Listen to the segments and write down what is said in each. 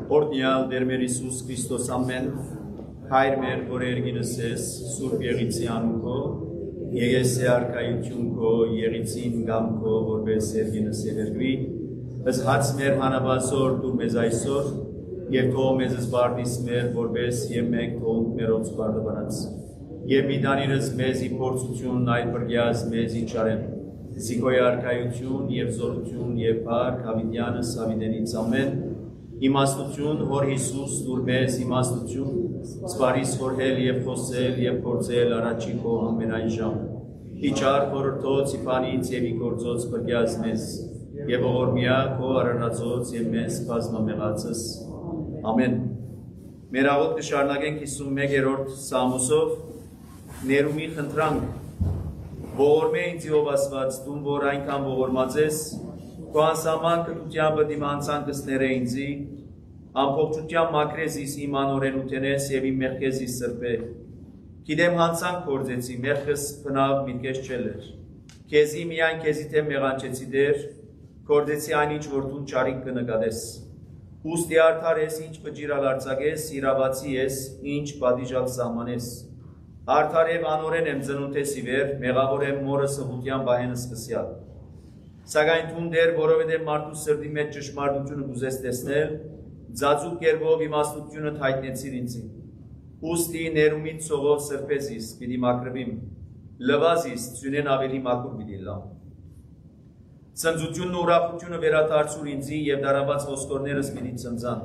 Օրհնյալ Տեր մեր Հիսուս Քրիստոս ամեն հայր մեր որ երգինս ես Սուրբ Եղիցի անունքով Եղեսե արքայություն քո Եղիցին գամ քո որպես երգինս երգրի ըս հաց մեր հանավազոր դու մեզ այսօր եւ թող մեզ զբարդիս մեր որպես եւ մենք թող մերոց բարդը բանած եւ մի դանիրս մեզի փորձություն այլ բրգյազ մեզի չարեն Զիգոյ արքայություն եւ զորություն եւ փառք հավիտյանս հավիտենից ամեն Իմաստություն, որ Հիսուս դուր մեզ իմաստություն, սպարիս խորհել և խոսել և փորձել առաջի քո ամենայն ժամ։ Իջար խորհրդոց իպանից և իգործոց բրգյազ մեզ, և ողորմյա քո արարածոց և մեզ բազմամեղացս։ Ամեն։ Մեր աղոթքը շարունակենք 51-րդ Սամոսով, ներումի խնդրանք, ողորմե ինձ Ով Աստված, դու որ այնքան ողորմած ես, Քո անսահման կրթությամբ դիմանցանքսները ինձի, ամփոփչությամբ մաքրես իմ անօրեն ուտենես և իմ մեղքեզի սրբե, գիտեմ հանցանք գործեցի, մեղքս բնավ միտքես չելեր, քեզի միայն քեզի թե մեղանչեցի դեր, գործեցի այնինչ որ դու չարիք կնկատես, ուստի արդար ես, ինչ բջիրալ արձակես, իրավացի ես, ինչ պատիժալ սահմանես, արդար և անօրեն եմ ծնունդ ես ի վեր, մեղավոր եմ մորը սղության բահենը սկսյալ, Սակայն թուն դեր, որովհետև մարդու սրտի մեջ ճշմարտությունը կուզես տեսնել, ձաձուկ կերպով իմաստությունը հայտնեցիր ինձի։ Ուստի ներումից ցողով սրբեզիս, պիտի մաքրվիմ, լվազիս, ծյունեն ավելի մաքուր պիտի լամ։ Ցնծությունն ու ուրախությունը վերադարձուր ինձի և դարաբաց ոսկորներս պիտի ցնծան։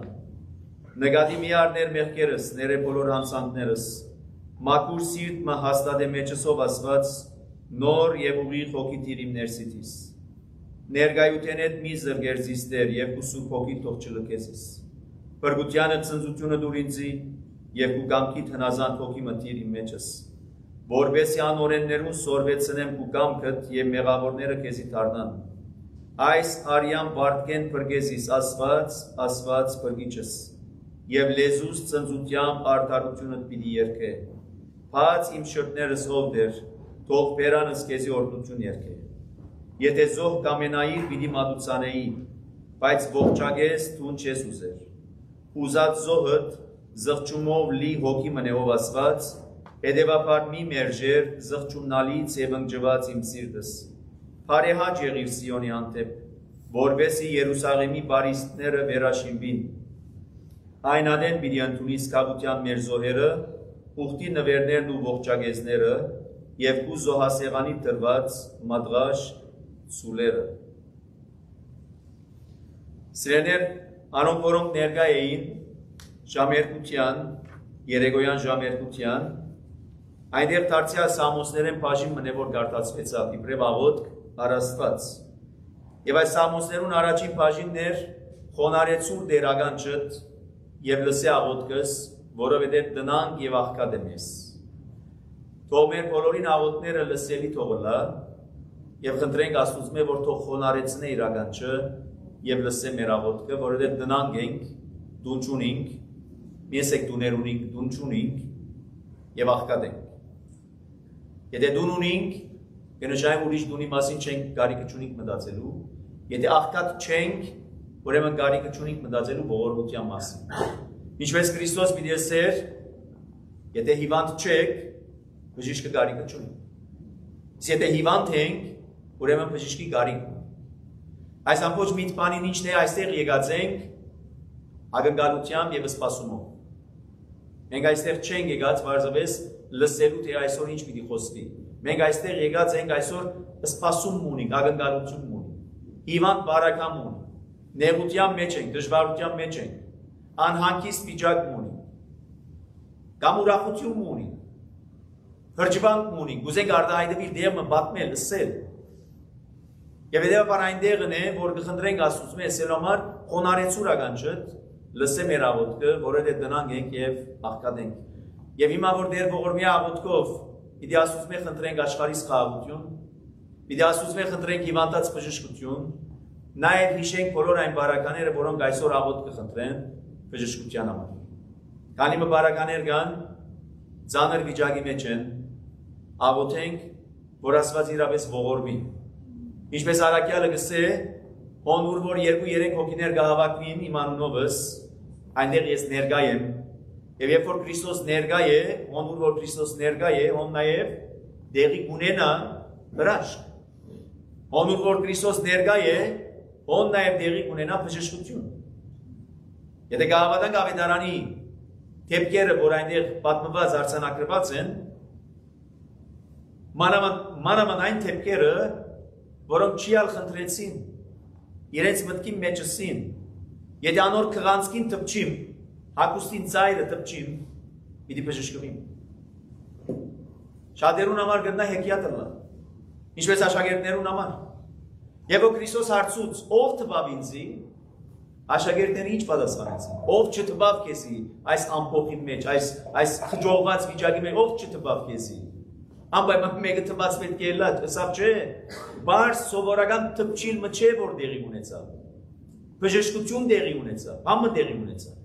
Նկատի մի առներ մեղքերս, ները բոլոր հանցանքներս, մաքուր սիրտը հաստատ է մեջս ով Աստված, նոր և ուղիղ հոգի տիր իմ ներսիդիս։ Ներգայութենետ մի զրգերձիս դեր և կուսուկ հոգի թող չլքեսիս։ Բրգությանը ծնծությունը դուր ինձի և կու կամքիտ հնազանդ հոգի մտիր իմ մեջս։ Որբեսի անօրեններուն սորվեցնեմ կու կամքըտ և մեղավորները քեզի դառնան։ Այս արյան բարտկեն բրգեզիս Աստված բրգիչս և լեզուս ծնծությամբ արդարությունըտ պիտի երգե։ Բաց իմ շրտներս ով դեր, թող բերանս քեզի օրհնություն երգե։ Եթե զոհ կամենայիր պիտի մատուցանեի, բայց ողջագես թուն չես ուզեր։ Ուզած զոհըտ զղջումով լի հոգի մնե ով Աստված, հետևաբար մի մերժեր զղջումնալից և ընկճված իմ սիրտս։ Բարեհաճ եղիր Սիոնի հանդեպ, որպեսզի Երուսաղեմի բարիստները վերաշինվին։ Այն ադեն պիտի ընդունիս կավության մեր զոհերը, ուխտի նվերներն ու ողջագեզները և կու զոհասեղանի տրված մադղաշ սուլերը։ Սիրեներ, անոնք որոնք ներկա էին ժամերկության, երեգոյան ժամերկության, այնտեղ դարձյալ Սամոսներեն բաժին մնե որ գարտացվեցավ, իբրև աղոթք առաստված։ Եվ այս Սամոսներուն առաջին բաժինն էր խոնարեցուր դերականչըտ և լսե աղոթքս, որովհետև տնանք և աղքատ եմ ես։ Թող մեր բոլորին աղոթքները լսելի թողլա և խնդրենք Աստուծմե, որ թող խոնարեցնե իր ականջը և լսե մեր աղոթքը, որովհետև տնանք ենք, դուն չունինք, ես եք դուներ ունինք, դուն չունինք և աղքատ ենք։ Եթե դուն ունինք, կնշայում ուրիշ դունի մասին չենք կարիքը չունինք մտածելու, եթե աղքատ չենք, ուրեմն կարիքը չունինք մտածելու ողորմության մասին։ Ինչպես Քրիստոս պիտի ասեր, եթե հիվանդ չեք, բժիշկը կարիքը չունի։ Եթե հիվանդ ենք, ուրեմն բժիշկի կարիք ունի։ Այս ամբողջ միտքանին ինչն է այստեղ եկած ենք ակնկալությամբ և սպասումով։ Մենք այստեղ չենք եկած վարձավես լսելու թե այսօր ինչ պիտի խոսվի։ Մենք այստեղ եկած ենք այսօր սպասում ունենք, ակնկալություն ունենք։ Հիվանդ բարակամ ունենք, նեղության մեջ ենք, դժվարության մեջ ենք, անհանգիստ վիճակ ունենք, կամ ուրախություն ունենք, հրճվանք ունենք, ուզենք արտահայտվել դեղը պատմել, լսել։ Եվ հետևաբար այն դեղն է, որ կխնդրենք Աստծուց ասելու համար խոնարեցուր ականջըտ լսե մեր աղոթքը, որովհետև տնանք ենք և աղքատ ենք։ Եվ հիմա որ դեր ողորմյա աղոթքով պիտի Աստծուց խնդրենք աշխարհի սխալություն, պիտի Աստծուց խնդրենք հիվանդած բժշկություն, նաև հիշենք բոլոր այն բարակաները, որոնք այսօր աղոթք կխնդրեն բժշկության համար։ Քանի մը բարականեր կան, ծանր վիճակի մեջ են, աղոթենք, որ Աստված իրապես ողորմի։ Ինչպես Արաքյալը գսե, Հոն ուր որ 2-3 հոգիներ կհավաքվին իմ անունովս, այնտեղ ես ներկա եմ, եւ երբ որ Քրիստոս ներկա է, ոնց որ Քրիստոս ներկա է, ոնց նաեւ դեղի ունենա հրաշք։ Ոնց որ Քրիստոս ներկա է, ոնց նաեւ դեղի ունենա բժշկություն։ Եթե գավադանք ավետարանի դեպքերը, որ այնտեղ պատմված արձանագրված են, մանավանդ այն դեպքերը, որոնք չիալ խնդրեցին, իրենց մտքի մեջսին, եթե անոր քղանցքին տպչիմ, հակուստին ծայրը տպչիմ, պիտի բժշկվիմ։ Շատերուն համար գտնա հեքիաթը լա, ինչպես աշակերտներուն համար։ Եվ որ Քրիստոս հարցուց, ով թվավ ինձի, աշակերտները ինչ պատասխանեցին, ով չթվավ քեզի այս ամփոփի մեջ, այս խջողված վիճակի մեջ, ով չթվավ քեզի։ Անպայման մեկը թված պետք է լա, հսավ չէ, բարձ սովորական թպչիլ մը չէ, որ դեղի ունեցավ, բժշկություն դեղի ունեցավ, համը դեղի ունեցավ։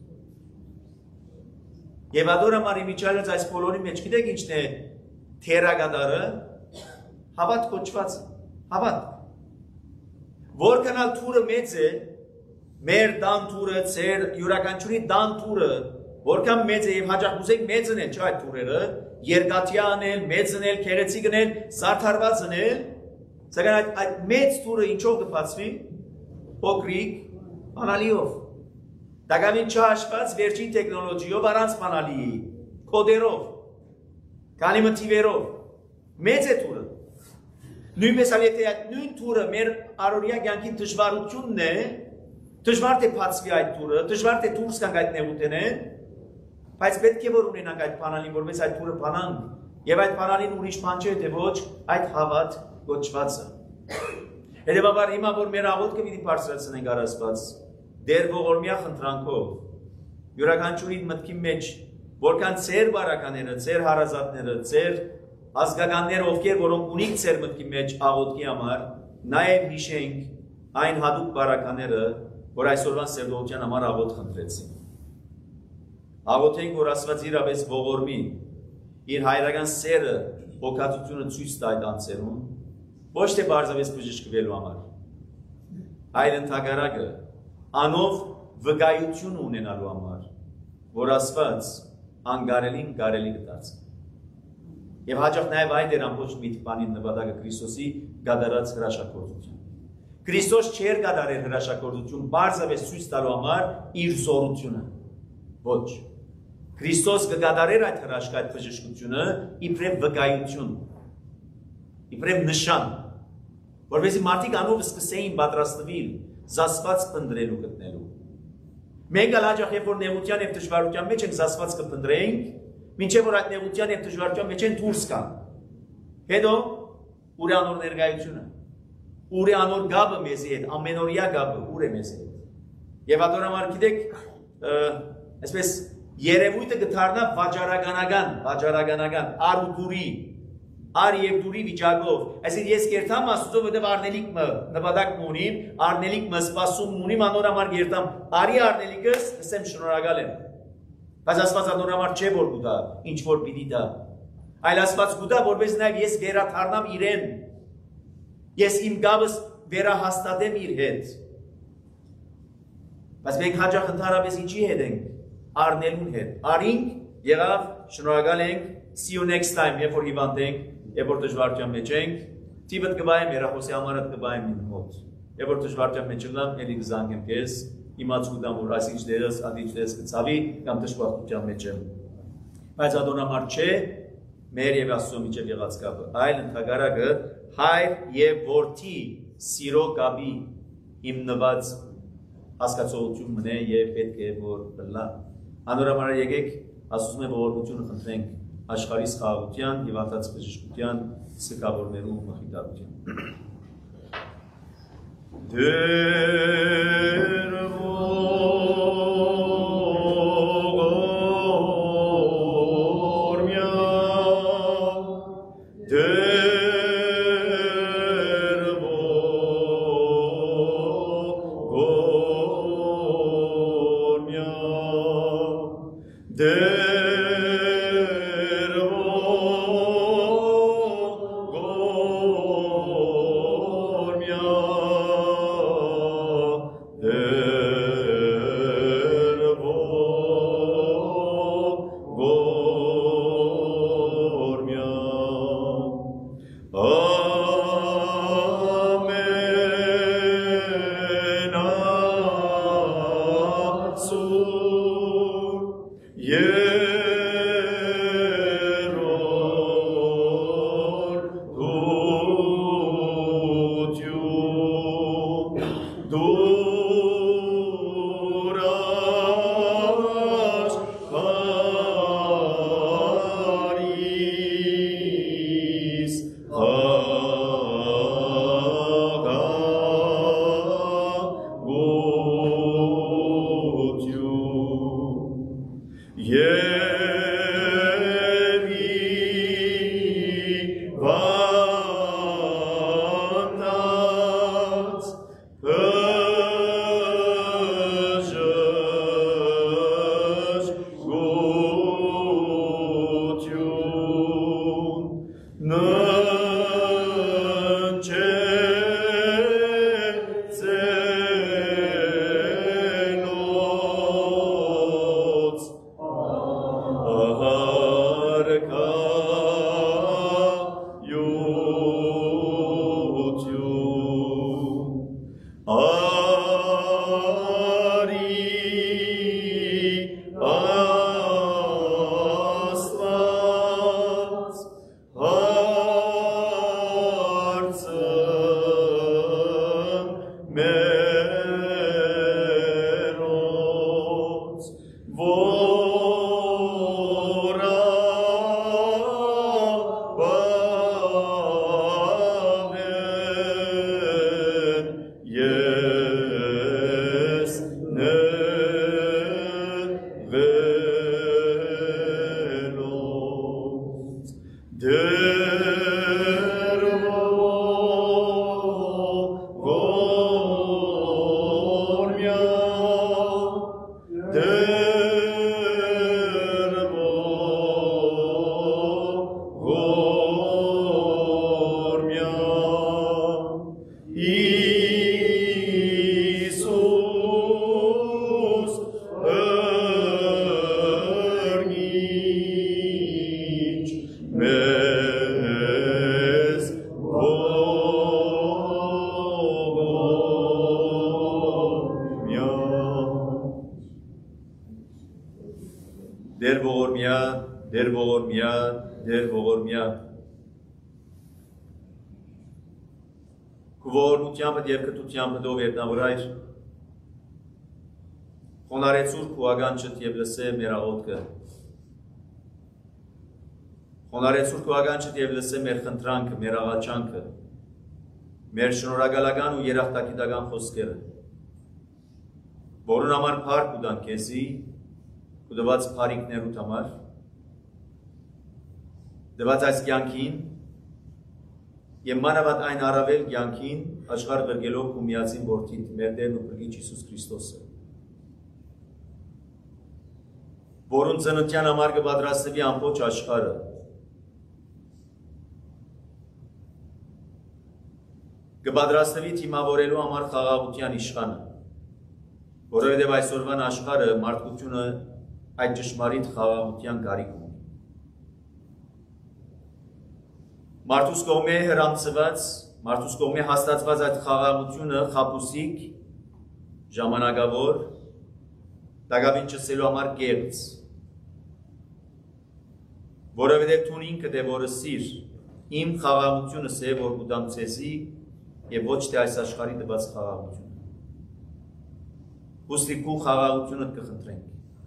Եվ ադոր համար իմիջալից այս բոլորի մեջ գիտեք ինչն է թերագադարը, հավատ կոչված, հավատ։ Որքանալ թուրը մեծ է, մեր դան թուրը, ծեր յուրականչյուրի դան թուրը, որքան մեծ է և հաճախ ուզեք մեծն է, չէ այդ թուրերը, երկաթյա անել, մեծն էլ, քեղեցիկ անել, սարդարված անել, սակայն այդ մեծ թուրը ինչով կբացվի, փոքրիկ, բանալիով, դակամին չհաշված վերջին տեխնոլոգիով առանց բանալիի, կոդերով, քանի մթիվերով, մեծ է թուրը։ Նույնպես ալ եթե այդ նույն թուրը մեր առօրյա կյանքի դժվարությունն է, դժվար թե բացվի այդ թուրը, դժվար թե դուրս գանք այդ նեղութենեն, բայց պետք է որ ունենանք այդ բանալին, որպես այդ թուրը բանանք, եւ այդ բանալին ուրիշ բան չէ, թե ոչ այդ հավատ կոչվածը։ Հետևաբար հիմա որ մեր աղոթքը պիտի բարձրացնենք առ Աստված, դեր ողորմյա խնդրանքով, յուրաքանչյուրի մտքի մեջ, որքան ծեր բարակաները, ծեր հարազատները, ծեր ազգականները, ովքեր որոնք ունիք ծեր մտքի մեջ աղոթքի համար, նաեւ հիշենք այն հատուկ բարակաները, որ այսօրվան սերդողության համար աղոթ խնդրեցին։ Աղոթենք, որ Աստված իրապես ողորմի իր հայրական սերը, հոգատությունը ցույց տա այդ անձերուն, ոչ թե բարձրապես բժշկվելու համար, այլ ընդհակառակը անով վկայություն ունենալու համար, որ Աստված անգարելին կարելի կդարձնի։ Եվ հաճախ նաև այդ էր ամբողջ մի բանի նպատակը Քրիստոսի գադարած հրաշագործություն։ Քրիստոս չէր գադարել հրաշագործություն բարձրապես ցույց տալու համար իր զորությունը։ Ոչ։ Քրիստոս կգադարեր այդ հրաշք, այդ բժշկությունը իբրև վկայություն, իբրև նշան, որովհետեւ մարդիկ անով սկսեին պատրաստվել զասված փնտրելու գտնելու։ Մենք հաճախ երբ որ նեղության եւ դժվարության մեջ ենք զասված կփնտրենք, մինչև որ այդ նեղության եւ դժվարության մեջ են դուրս գան։ Հետո ուր է անոր ներկայությունը, ուր է անոր գաբը մեզի հետ, ամենօրյա գաբը ուր է մեզ հետ։ Եվ ադորամար գիտեք, այսպես երևույթը կդառնա վաճառականական, ար ու դուրի, ար եւ դուրի վիճակով։ Այսինքն ես կերտամ Աստծո որտեղ արնելիքը նպատակ ունիմ, արնելիքը սպասում ունիմ, անորամար կերտամ, արի արնելիքս, ասեմ շնորհակալ եմ։ Բայց Աստված անորամար չէ որ գուտա, ինչ որ պիտի դա։ Այլ Աստված գուտա, որպես նաև ես վերաթարնամ իրեն։ Ես իմ գաբս վերահաստատեմ իր հետ։ Բայց մենք հաճախ ընդհանրապես ինչի հետ ենք, արնելուն հետ։ Արինք, եղավ, շնորհակալ ենք, see you next time, երբ որ հիվանդ ենք, երբ որ դժվարության մեջ ենք, տիպդ կբայեմ, երախոսի համարդ կբայեմ իմ մոտ։ Երբ որ դժվարության մեջ եմ, էլի կզանգեմ քեզ, իմացուդամ որ այս ինչ դերս, ադիչ դերս կցավի, կամ դժվարության մեջ եմ։ Բայց ադոնամար չէ, մեր եւ Աստծո միջև եղած կապը, այլ ընդհակառակը հայր եւ որդի սիրո կապի հիմնված հասկացողություն մնե եւ պետք է որ լա։ Անորամար եկեք ասում եմ ողորմությունը խնդրենք աշխարհի խաղաղության եւ արտաց բժշկության սկավորներու մխիթարության։ Քուվորնությամբ եւ կտությամբ դով ետնավորայր խոնարեցուր քու ագանչդ եւ լսե մեր աղոթքը խոնարեցուր քու ագանչդ եւ լսե մեր խնդրանքը մեր աղաչանքը մեր շնորհակալական ու երախտագիտական խոսքերը որոնց համար փառք ուտանք քեզի ու դված փառիկներուդ համար դված այս կյանքին Եվ մանավանդ այն առավել կյանքին աշխարհ գրգելով ու միածին որդիդ մեր Տերն ու Փրկիչ Հիսուս Քրիստոսը որոնց ծննդյան համար կպատրաստվի ամբողջ աշխարհը կպատրաստվի թիմավորելու համար խաղաղության իշխանը որովհետև այսօրվան աշխարհը մարդկությունը այդ ճշմարիտ խաղաղության կարիք ունի Մարդուս կողմէ հրամցված, մարդուս կողմէ հաստատված այդ խաղաղությունը խապուսիկ, ժամանակավոր, դագավին չսելու համար կեղծ, որովհետև թուն ինքդ է որը սիր, իմ խաղաղությունս է, որ կուտամ ցեզի եւ ոչ թե այս աշխարհի տված խաղաղությունը։ Ուստի քու խաղաղությունը կխնդրենք։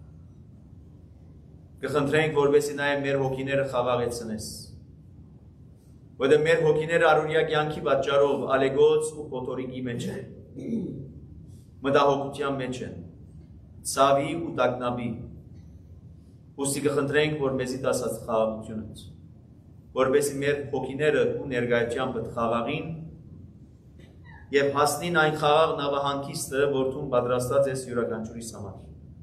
Կխնդրենք, որովհետեւ նաեւ մեր հոգիները խաղաղեցնես։ Որտեղ մեր հոգիները առօրյա կյանքի պատճառով ալեգոց ու փոթորիկի մեջ են, մտահոգության մեջ են, ցավի ու տագնապի։ Ուստի կխնդրենք, որպեսզի տասած խաղաղությունից, որպեսզի մեր հոգիները ու ներկայությամբ խաղաղին եւ հասնին այն խաղաղ նավահանգիստը, որտուն պատրաստած է յուրաքանչյուրիս համար։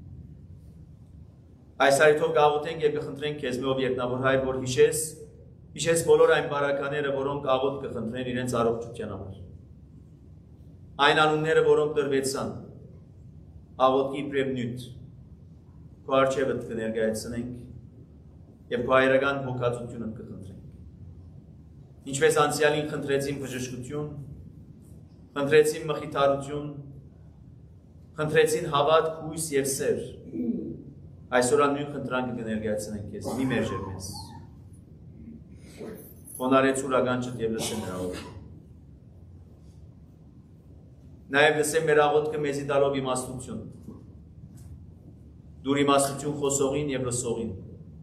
Այս այթով գաղութենք եւ կխնդրենք քեզ մով երկնավոր Հայր, որ հիշես բոլոր այն բարակաները, որոնք աղոթ կխնդրեն իրենց առողջության համար։ Այն անունները, որոնք տրվեցան, աղոթքի իբրև նյութ, քո առջևդ կներկայացնենք եւ քո հայրական հոգացությունը կխնդրենք։ Ինչպես անցյալին խնդրեցին բժշկություն, խնդրեցին մխիթարություն, խնդրեցին հավատք, հույս եւ սեր։ Այսօր նույն խնդրանքը կներկայացնենք քեզ, մի մերժեր մեզ։ Խոնարեցուր ագանչդ եւ լսեն նրա օր։ Նաև լսեմ մեր աղոթքը մեզի տալով իմաստություն։ Դուր իմաստություն խոսողին և լսողին։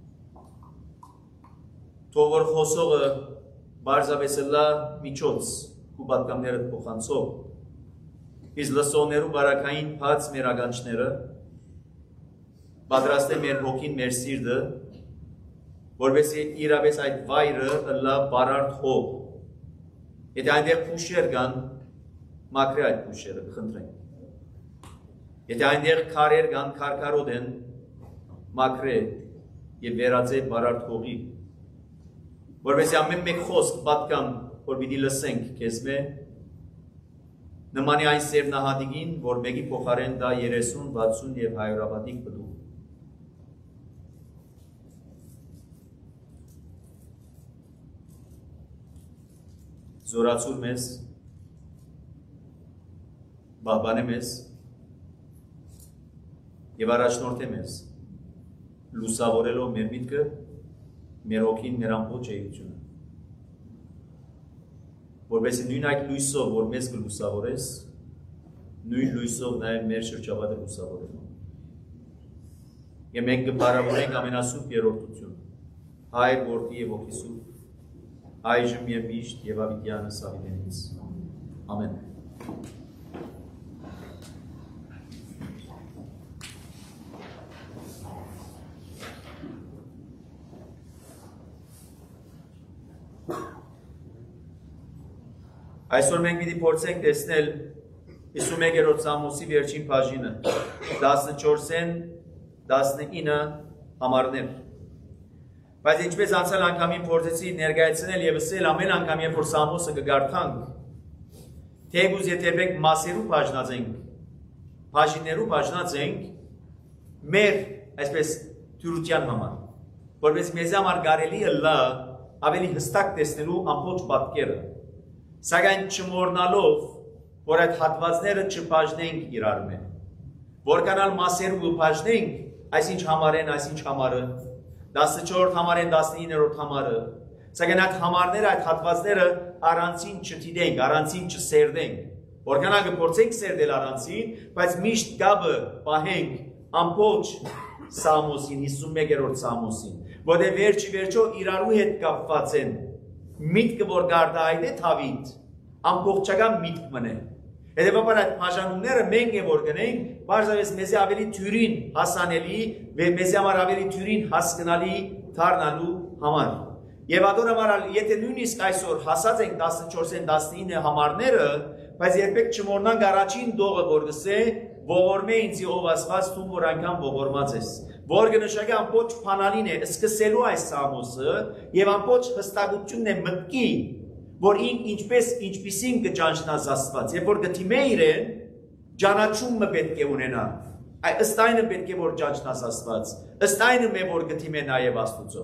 Թող որ խոսողը բարձավես լա միջոց ու պատկամներըտ փոխանցող, իսկ լսողներու բարակային բաց մեր ականջները, պատրաստ է մեր հոգին, մեր սիրտը, որովհետեւ իրապես այդ վայրը լա բարարդ հող։ Եթե այնտեղ փուշեր կան, մաքրե այդ փուշերը, կխնդրենք։ Եթե այնտեղ քարեր կան, քարքարոտ են, մաքրե եւ վերածե բարարդ հողի։ Որովհետեւ ամեն մեկ խոսք պատկամ, որ պիտի լսենք քեզ մե, նմանի այն սերնահատիկին, որ մեկի փոխարեն դա 30, 60 եւ 100 հավատիկ բդու։ Զորացուր մեզ, բաբանե մեզ և առաջնորդե մեզ, լուսավորելով մեր միտքը, մեր հոգին, մեր ամբողջ էությունը։ Որպեսզի նույն այդ լույսով, որ մեզ կլուսավորես, նույն լույսով նաև մեր շրջապատը լուսավորելու։ Եվ մենք կփառավորենք ամենասուրբ երրորդություն, Հայր, Որդի և Հոգի Սուրբ, այժմ և միշտ և ավիտյանը սավիտենից։ Ամեն։ Այսօր մենք պիտի փորձենք տեսնել 51-րդ Սամոսի վերջին բաժինը, 14-ն 19 համարներ։ Բայց ինչպես անցյալ անգամին փորձեցի ներկայացնել եւ ասել ամեն անգամ երբ որ Սամոսը կգարթանք, թեգուզ եթե մասերու բաժնած ենք, բաժիններու բաժնած ենք մեր այսպես թյուրության համար, որպես մեզ համար կարելի է լա ավելի հստակ տեսնելու ամբողջ պատկերը, սակայն չմոռնալով, որ այդ հատվածները չբաժնենք իրար մե, որքանալ մասերու բաժնենք, այսինչ համարեն, այսինչ համարը, 14 համարեն, 19-րդ համարը, սակայն այդ համարները, այդ հատվածները առանցին չթիդենք, առանցին չսերդենք, որքանալ կփորձենք սերդել առանցին, բայց միշտ գաբը պահենք ամբողջ Սամոսին, 51-րդ Սամոսին, որտեղ վերջի վերջո իրարու հետ կապված են, միտքը որ գարտա այդ է թավիտ, ամբողջական միտք մնե։ Հետևաբար այդ բաժանումները մենք է որ գնենք, բարձրապես մեզի ավելի թյուրին հասանելի, մեզի համար ավելի թյուրին հասկանալի դառնալու համար։ Եվ ադոր համար, եթե նույնիսկ այսօր հասած ենք 14-ին 19 համարները, բայց երբեք չմոռնանք առաջին դողը որ գսե, ողորմե ինձի ով ասված թում որ այնքան ողորմած ես, որ կնշանակի ամբողջ փանալին է սկսելու այս Սամոսը եւ ամբողջ հստակությունն է մտքի, որ ինչպիսին կճանչնաս Աստված, երբ որ գտիմե իրեն, ճանաչումը պետք է ունենա, ըստ այնը պետք է որ ճանչնաս Աստված, ըստ այնը մե որ գտիմե նաեւ Աստուծո։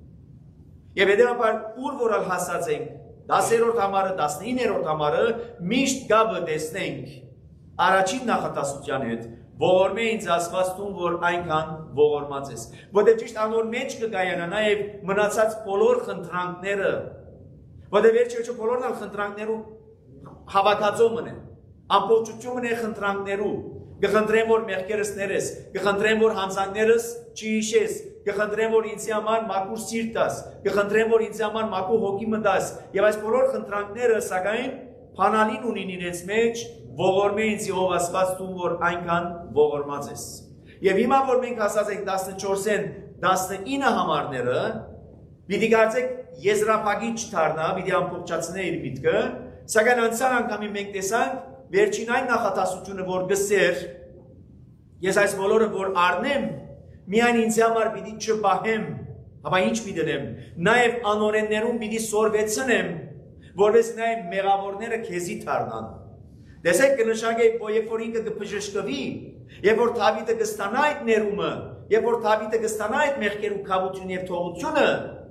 Եվ հետևաբար ուր որալ հասած ենք 10-րդ համարը, 19-րդ համարը միշտ գաբը տեսնենք առաջին նախատասության հետ, ողորմե ինձ ասված տուն, որ այնքան ողորմած ես։ Որտեղ ճիշտ անոր մեջ կկայանա նաև մնացած բոլոր խնդրանքները, որտեղ վերջը բոլորն խնդրանքներու հավաքածո մնեն, ամբողջությունն է խնդրանքներու, կխնդրեմ որ մեղքերս ներես, կխնդրեմ որ հանցանքներս չհիշես, կխնդրեմ որ ինձ համար մաքուր սիրտ տաս, կխնդրեմ որ ինձ համար մաքուր հոգի մտաս, եւ այս բոլոր խնդրանքները սակայն փանալին ունին իրենց մեջ, ողորմե ինձ ով ասված տուն, որ այնքան ողորմած ես։ Եվ հիմա որ մենք հասած ենք 14-ին 19 համարները, պիտի կարծեք եզրափակիչ դառնա, պիտի ամբողջացնե իր միտքը, սակայն անցյալ անգամի մենք տեսանք վերջին այն նախատասությունը, որ գսեր, ես այս բոլորը որ առնեմ, միայն ինձ համար պիտի չպահեմ, ապա ինչ պիտի դնեմ, նաև անօրեններում պիտի սորվեցնեմ, որպես նաև մեղավորները քեզի դառնան։ Տեսեք կնշանակի, որ երբ որ ինքը կբժշկվի, երբ որ Դավիթը կստանա այդ ներումը, երբ որ Դավիթը կստանա այդ մեղքերու քավությունը եւ թողությունը,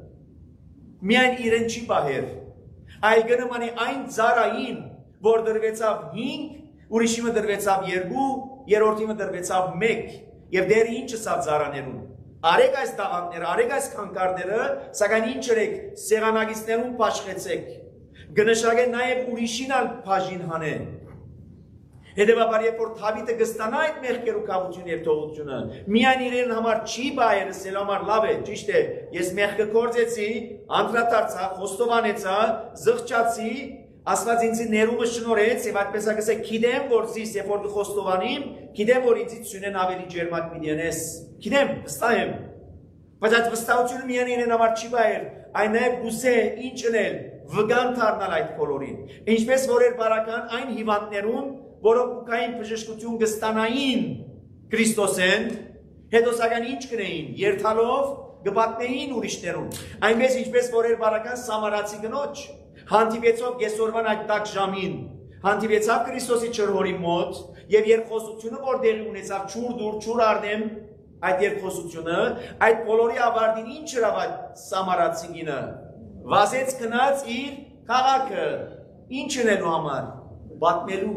միայն իրեն չի պահեր, այլ կնմանի այն ծառային, որ դրվեցավ 5, ուրիշիմը դրվեցավ 2, երրորդիմը դրվեցավ 1, եւ դեր ինչը սա ծառաներուն։ Արեք այս տաղանդները, արեք այս քանկարները, սակայն ինչ եք սեղանագիցներուն փաշխեցեք։ Գնշագեն նաեւ ուրիշին ալ բաժին հանեն։ Հետևաբար երբ որ Դավիթը կստանա այդ մեղքերու կամությունը եւ թողությունը, միայն իրեն համար չի բայեր ասել համար լավ է, ճիշտ է, ես մեղքը կործեցի, անդրադարձա, խոստովանեցա, զղջացի, Աստված ինձ ներումը շնորհեց եւ այդպես ասեք, գիտեմ որ զիս երբ որ խոստովանիմ, գիտեմ որ ինձ ցունեն ավելի ջերմակ միդենես, գիտեմ, վստահ եմ, բայց այդ վստահությունը միայն իրեն համար չի բայեր, այն նաեւ գուսե ինչն էլ վգան դառնալ այդ բոլորին, ինչպես որ էր բարական այն հիվանդներուն որոնք ուկային բժշկություն կստանային Քրիստոսեն, հետո սակայն ինչ կնեին, երթալով կպատնեին ուրիշներուն, այնպես ինչպես որ էր բարական Սամարացի կնոջ, հանդիպեցով կեսօրվան այդ տաք ժամին, հանդիպեցավ Քրիստոսի ջրհորի մոտ, եւ երկխոսությունը որ դեղի ունեցավ չուր դուր, չուր արդեմ, այդ երկխոսությունը, այդ բոլորի ավարտին ինչ հրավ այդ Սամարացի կինը, վազեց գնաց իր քաղաքը, ինչ ունենու համար, պատմելու,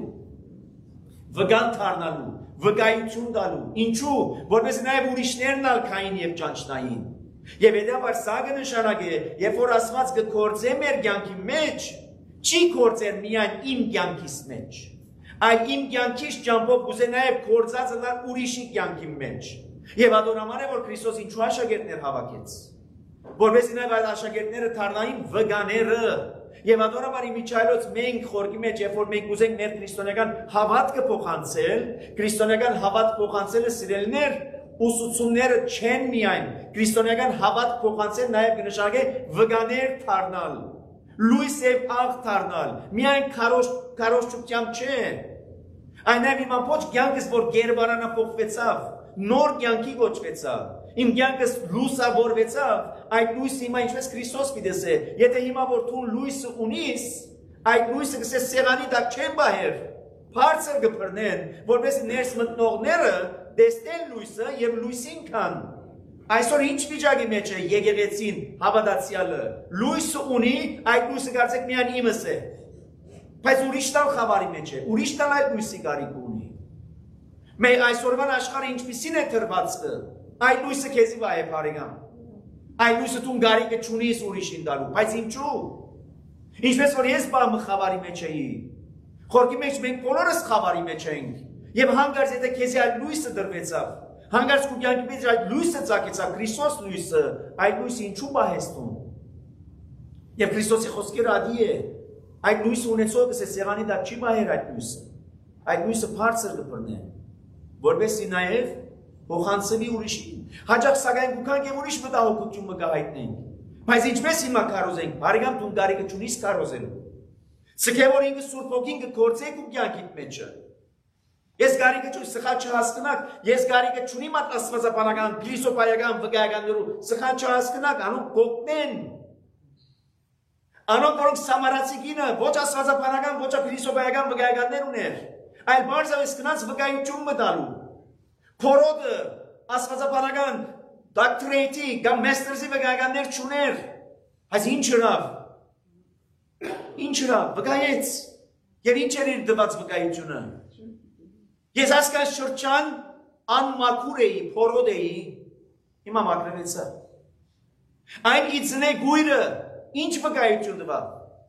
վգան դառնալու, վկայություն տալու, ինչու, որպես նաև ուրիշներն ալ քային եւ ճանչնային։ Եվ հետաբար սա կնշանակե, երբ որ Աստված կգործե մեր կյանքի մեջ, չի գործեր միայն իմ կյանքիս մեջ, այլ իմ կյանքից ճամփով կուզե նաև գործածը լար ուրիշի կյանքի մեջ։ Եվ ադորաման է որ Քրիստոս ինչու աշակերտներ հավաքեց, որովհետեւ նաև այդ աշակերտները դառնային վգաները։ Եվ ադորաբար իմիջայլոց մենք խորքի մեջ, երբ որ մենք ուզենք մեր քրիստոնեական հավատքը փոխանցել, քրիստոնեական հավատ փոխանցելը սիրելիներ, ուսուցումները չեն միայն, քրիստոնեական հավատ փոխանցել նաև կնշանակե վգաներ դառնալ, լույս եւ աղ դառնալ, միայն քարոշչությամբ չէ։ Այն նաև իմ ամբողջ կյանքս որ գերբարանա փոխվեցավ, նոր կյանքի գոչվեցավ, իմ կյանքս լուսավորվեցավ, այդ լույսը հիմա ինչպես Քրիստոս պիտես է, եթե հիմա որ դու լույսը ունիս, այդ լույսը կսե սեղանի տակ չեն բահեր, բարձր կբռնեն, որպես ներս մտնողները տեսնեն լույսը եւ լույսին կան։ Այսօր ինչ վիճակի մեջ է եկեղեցին հավատացյալը, լույսը ունի, այդ լույսը կարծեք միայն իմս է, բայց ուրիշ տալ խավարի մեջ է, ուրիշ տալ այդ լույսի կարիք ունի։ Մեր այսօրվան աշխարհը ինչպիսին է թրվածքը, այդ լույսը քեզի վայ է բարեկամ։ Այդ լույսը դու գարիկը չունիս ուրիշին տալու, բայց ինչու։ Ինչպես որ ես բամը խավարի մեջ էի, խորքի մեջ մենք բոլորս խավարի մեջ էինք, եւ հանգարց եթե քեզի այդ լույսը դրվեցավ, հանգարց քո կյանքի մեջ այդ լույսը ծագեցավ, Քրիստոս լույսը, այդ լույսը ինչու բահեստում։ Եվ Քրիստոսի խոսքերը ադի է, այդ լույսը ունեցող կսե սեղանի տակ չի բահեր այդ լույսը բարձր կբռնե, որովհետեւ նաեւ փոխանցելի ուրիշին։ Հաջող սակայն գուքան եւ ուրիշ մտահոգություն մը գահիտնենք։ Բայց ինչպես հիմա կարոզենք, բարեկամ դու գարիկը ճունիս կարոզելու։ Ցկե որ ինքը Սուրբ Հոգին կգործեք ու կյանքիդ մեջը։ Ես գարիկը ճունի սխալ չհասկնակ, ես գարիկը ճունի մատ աստվածաբանական, փիլիսոփայական, վկայականներու սխալ չհասկնակ, անոնք գոտնեն։ Անոնք որոնք Սամարացի կինը ոչ աստվածաբանական, ոչ փիլիսոփայական վկայականներ ուներ, այլ բարձրապես գնաց վկայություն մտալու։ Փորոդը աստվածաբանական դոկտրեյտի կամ մեստերզի վկայականներ չուներ, այս ինչ հրավ, վկայեց, եւ ինչ էր իր դված վկայությունը։ Ես ասկան շրջան անմաքուր էի, փորոդ էի, հիմա մաքրվեցա։ Այն իծնե գույրը, ինչ վկայություն տվա։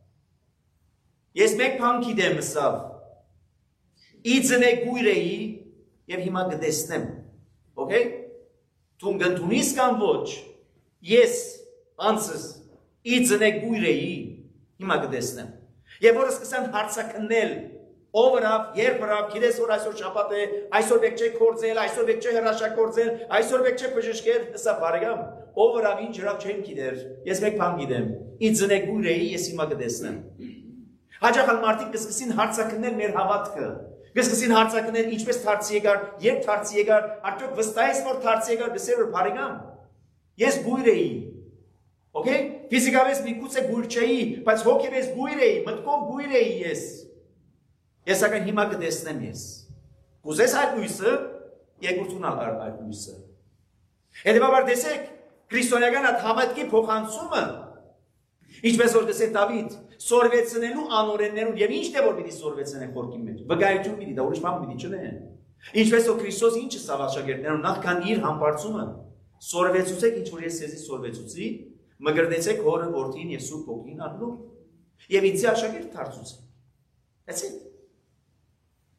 Ես մեկ բան գիտեմ սավ, իծնե գույր էի, եւ հիմա կտեսնեմ, okay? Դու գտնունիս կամ ոչ, ես անցս իծնե գույր էի, հիմա կտեսնեմ։ Եվ որ սկսան հարցակնել, ով հրավ, երբ հրավ, գիտես որ այսօր շաբաթ է, այսօր պետք չէ կործել, այսօր պետք չէ հրաշագործել, այսօր պետք չէ բժշկել, հսա բարեկամ, ով հրավ, ինչ հրավ չեմ գիտեր, ես մեկ բան գիտեմ, իծնե գույր էի, ես հիմա կտեսնեմ։ Հաջողալ մարդիկ կսկսին հարցակնել մեր հավատքը, կսկսին հարցակնել ինչպես դարձի եկար, երբ դարձի եկար, արդյոք վստահ ես որ դարձի եկար, գսեր որ բարեկամ, ես գույր էի, okay? Ֆիզիկապես միգուցե գույր չէի, բայց հոգեպես գույր էի, մտքով գույր էի ես։ Ես սակայն հիմա կտեսնեմ ես։ Կուզես այդ լույսը, երկրություն այդ լույսը։ Հետևաբար տեսեք, քրիստոնեական այդ հավատքի փոխանցումը, ինչպես որ տեսեք Դավիթ, սորվեցնելու անօրեններուն եւ ինչ դե որ պիտի սորվեցնեն խորքի մեջ։ Վկայություն պիտի, դա ուրիշ բան պիտի չնեն։ Ինչպես որ Քրիստոս ինչը սավաշագերտներուն նախքան իր համբարձումը սորվեցուցեք ինչ որ ես ցեզի սորվեցուցի, մգրդեցեք հորը, որդին եւ Սուրբ Հոգին առնու եւ ինձ աշակերտ դարձուցեք։ That's it.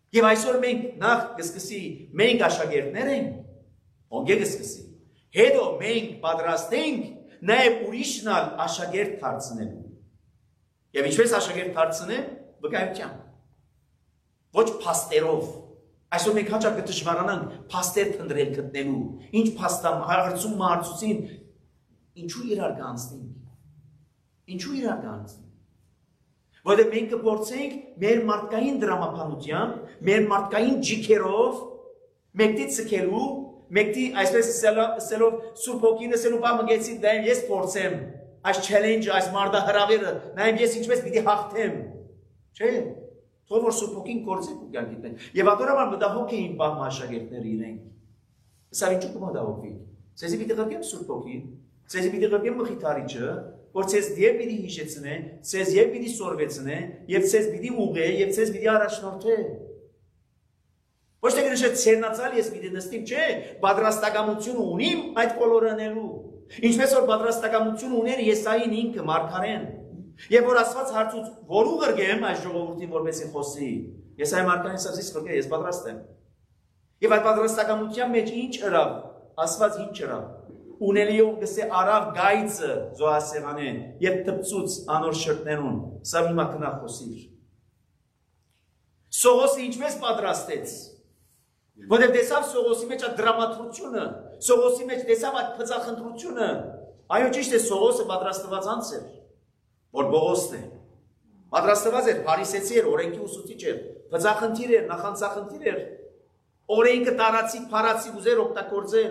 Եվ այսօր մենք նախ կսկսի մենք աշակերտներ ենք, ոնք կսկսի։ Հետո մենք պատրաստենք նաև ուրիշնալ աշակերտ դարձնելու։ Եվ ինչպես աշակերտ դարձնեմ, վկայությամբ։ Ոչ փաստերով։ Այսօր մենք հաճախ կդժվարանանք փաստեր փնտրել գտնելու։ Ինչ փաստամ հարցում մարցուցին, ինչու իրար կանցնենք։ Ինչու իրար կանցնենք։ Որտեղ մենք կփորձենք մեր մարդկային դրամապանությամբ, մեր մարդկային ջիքերով մեկտի ցկելու, մեկտի այսպես սելով Սուրբ Հոգին ասելու բա մգեցի դեմ ես փորձեմ այս challenge, այս մարտահրավերը, նայեմ ես ինչպես պիտի հաղթեմ։ Չէ՞։ Թող որ Սուրբ Հոգին գործի ու գիտեն։ Եվ ատորաբար մտահոգ էին բաղ աշակերտները իրենք։ Սա ինչու կմտահոգվի։ Ցեզի պիտի ղրկեմ Սուրբ Հոգին, ցեզի պիտի ղրկեմ Մխիթարիչը, որ ցեզ դեր պիտի հիշեցնե, ցեզ եւ պիտի սորվեցնե, եւ ցեզ պիտի ուղղե, եւ ցեզ պիտի առաջնորդե։ Ոչ թե գնաց ցերնացալ ես պիտի նստիմ, չէ, պատրաստակամություն ունիմ այդ կոլորանելու։ Ինչպես որ պատրաստակամություն ուներ Եսային ինքը Մարգարեն։ Եվ որ Աստված հարցուց որ ուղղեմ այս ժողովրդին որպեսզի խոսի։ Եսայի Մարգարեն ասաց վրկե ես պատրաստ եմ։ Եվ այդ պատրաստակամության մեջ ինչ ըրավ, Աստված ինչ ըրավ։ Ունելիով գսե արավ գայծը զոհասեղանեն եւ տպծուց անոր շրտներուն սա մի մակնա խոսիր Սողոսը ինչպես պատրաստեց որտեղ տեսավ Սողոսի մեջ այդ դրամատրությունը Սողոսի մեջ տեսավ այդ փծախնդրությունը այո ճիշտ է Սողոսը պատրաստված անց էր որ Բողոսն է պատրաստված էր փարիսեցի էր օրենքի ուսուցիչ էր փծախնդիր էր նախանցախնդիր էր օրենքը տարածի փարացի ուզեր օգտագործել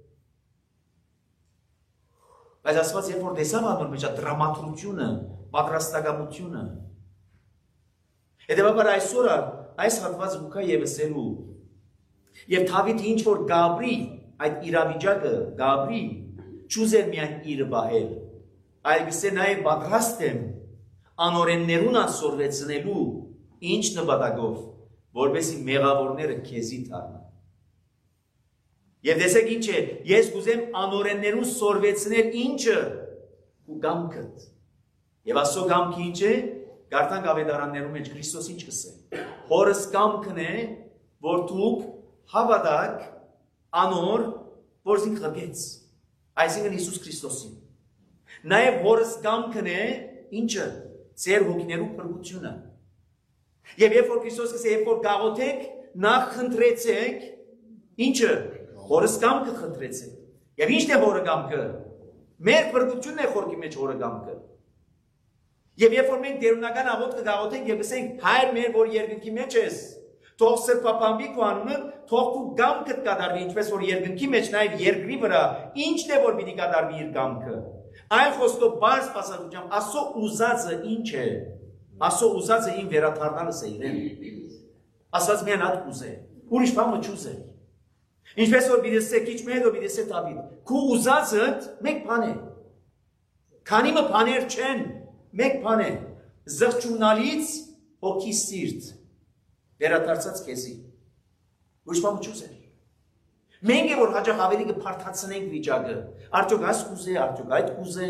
Բայց Աստված երբ որ տեսավ անոր մեջ այդ դրամատրությունը, պատրաստակամությունը, հետևաբար այսօր այս հատվածը ուքա եվսելու, եւ Դավիթը ինչ որ Գաբրի այդ իրավիճակը Գաբրի ճուզեր միայն իր բահել, այլ գսե նաեւ պատրաստ եմ անօրեններուն ասորվեցնելու ինչ նպատակով, որովհետեւ մեղավորները քեզի դառնան Եվ տեսեք ինչ է, ես կուզեմ անօրեններուն սորվեցնել ինչը ու գամքըտ։ Եվ ասո գամքի ինչ է, գարտանք ավետարաններում մեջ Քրիստոս ինչ կսե։ Հորս գամքն է, որ դուք հավատաք անոր, որ զինք ղրգեց։ Այսինքն Հիսուս Քրիստոսին։ Նաև հորս գամքն է, ինչը, ձեր հոգիներու փրկությունը։ Եվ երբ որ Քրիստոս կսե, երբ որ գաղոթեք, նախ խնդրեցեք, ինչը Հորս գամքը խնդրեցեք։ Եվ ի՞նչն է հորը գամքը։ Մեր փրկությունն է խորքի մեջ հորը գամքը։ Եվ երբ որ մենք դերունական աղոթք կգաղոթենք եւ ասենք հայր մեր որ երկնքի մեջ ես, թող սրբապանվի քո անունը, թող քո գամքդ կատարվի, ինչպես որ երկնքի մեջ նաեւ երկրի վրա, ի՞նչն է որ պիտի կատարվի իր գամքը։ Այն խոսքով բարձ սպասարկությամբ ասո ուզածը ինչ է։ Ասո ուզածը ին վերաթարնալս է իրեն։ Ասած միան հատ ուզե։ Ուրիշ բան չուզե։ Ինչպես որ բիդեսե քիչ մեհդո բիդեսե Դավիթ քու ուզածդ մեկ բան է քանի մը բաներ չեն մեկ բան է զղջունալից հոգի սիրտ վերադարձած քեզի ոչ բան չուզել մենք որ հաջող ավելի կփարթացնենք վիճակը արդյոք այս կուզե արդյոք այդ կուզե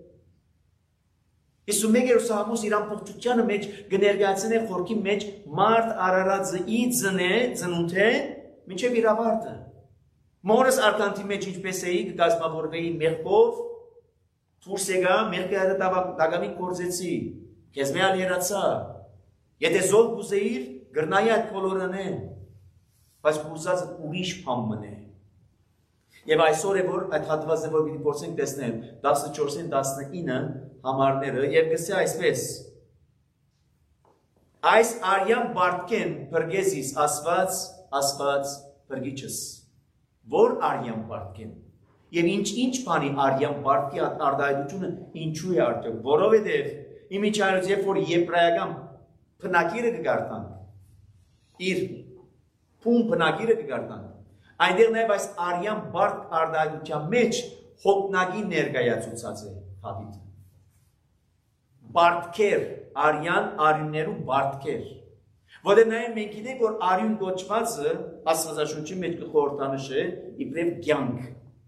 Իսկ մեկ էր Սամուս իր ամբողջությանը մեջ կներկայացնե խորքի մեջ մարդ արարածը ի ծնե ծնունդ է մինչև իր ավարտը Մորս արտանթի մեջ ինչպես էի կգազմավորվեի մեղքով, թուրս եկա, մեղքը դագամի կործեցի, կեզ մեալ երացա, եթե զոլ կուզեիր, գրնայի այդ կոլորն է, բայց կուզածը ուրիշ պամմն է։ Եվ այսօր է, որ այդ հատվածը, որ պիտի փորձենք տեսնել, 14-ին 19 համարները, և գսե այսպես, այս արյան բարտքեն պրգեզիս ասված պրգիչս, որ արյան բարտքեն, և ինչ բանի արյան բարտքի արդայդությունը ինչու է արդյոք, որովհետև իմիջայլոց երբ որ եբրայական պնակիրը կգարտանք, իր պում պնակիրը կգարտանք, այնտեղ նաև այս արյան բարդ արդայդության մեջ հոգնագի ներկայացուցած է Դավիթը։ Բարտքեր, արյան արյուններու բարտքեր։ Որտեղ նաև մենք գիտենք, որ արյուն գոչվածը Աստվածաշունչի մեջ կխորհրդանշ է իբրև կյանք։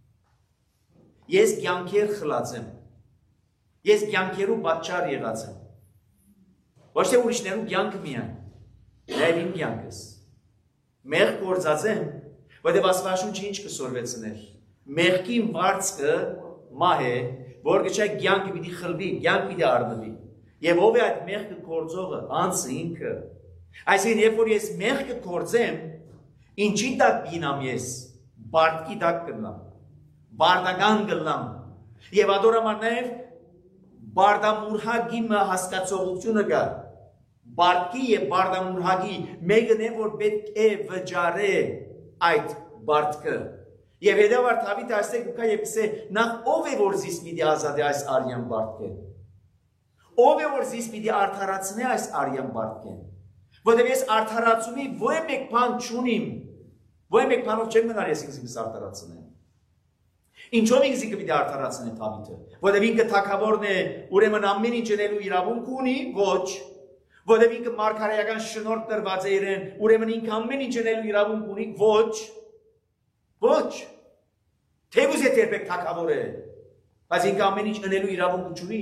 Ես կյանքեր խլած եմ։ Ես կյանքերու պատճառ եղած եմ։ Ոչ թե ուրիշներու կյանքը միայն, նաև իմ կյանքս։ Մեղ գործած եմ, որտեղ Աստվածաշունչը ինչ կսորվեցներ։ Մեղքի վարձքը մահ է, որ գչա կյանքը պիտի խլվի, կյանք պիտի առնվի։ Եվ ով է այդ մեղքը գործողը, անձը ինքը։ Այսինքն, երբ որ ես մեղքը գործեմ, ինչի տակ բինամ ես, բարդքի տակ կլամ, բարդական կլամ։ Եվ ադորամար նաև բարդամուրհագի հասկացողությունը կա։ Բարդքի եւ բարդամուրհագի մեկն է, որ պետք է վճարե այդ բարդքը։ Եվ հետևաբար Դավիթը այստեղ կա եւ ասե նախ ով է որ զիս պիտի ազատի այս արյան բարդքեն։ Ով է որ զիս պիտի արդարացնի այս արյան բարդքեն։ Որտեղ ես արդարացումի ոչ մեկ բան չունիմ։ Ոչ մեկ բանով չեմ մնալ ես ինքս արդարացնեմ։ Ինչով ինքս պիտի արդարացնի Դավիթը։ Որտեղ ինքը թագավորն է, ուրեմն ամեն ինչ անելու իրավունք ունի, ոչ։ Որտեղ ինքը մարգարեական շնորհք տրված է իրեն, ուրեմն ինքը ամեն ինչ անելու իրավունք ունի, ոչ։ Ոչ, թեգուզ է երբեք թագավոր է, բայց ինքը ամեն ինչ անելու իրավունք չունի։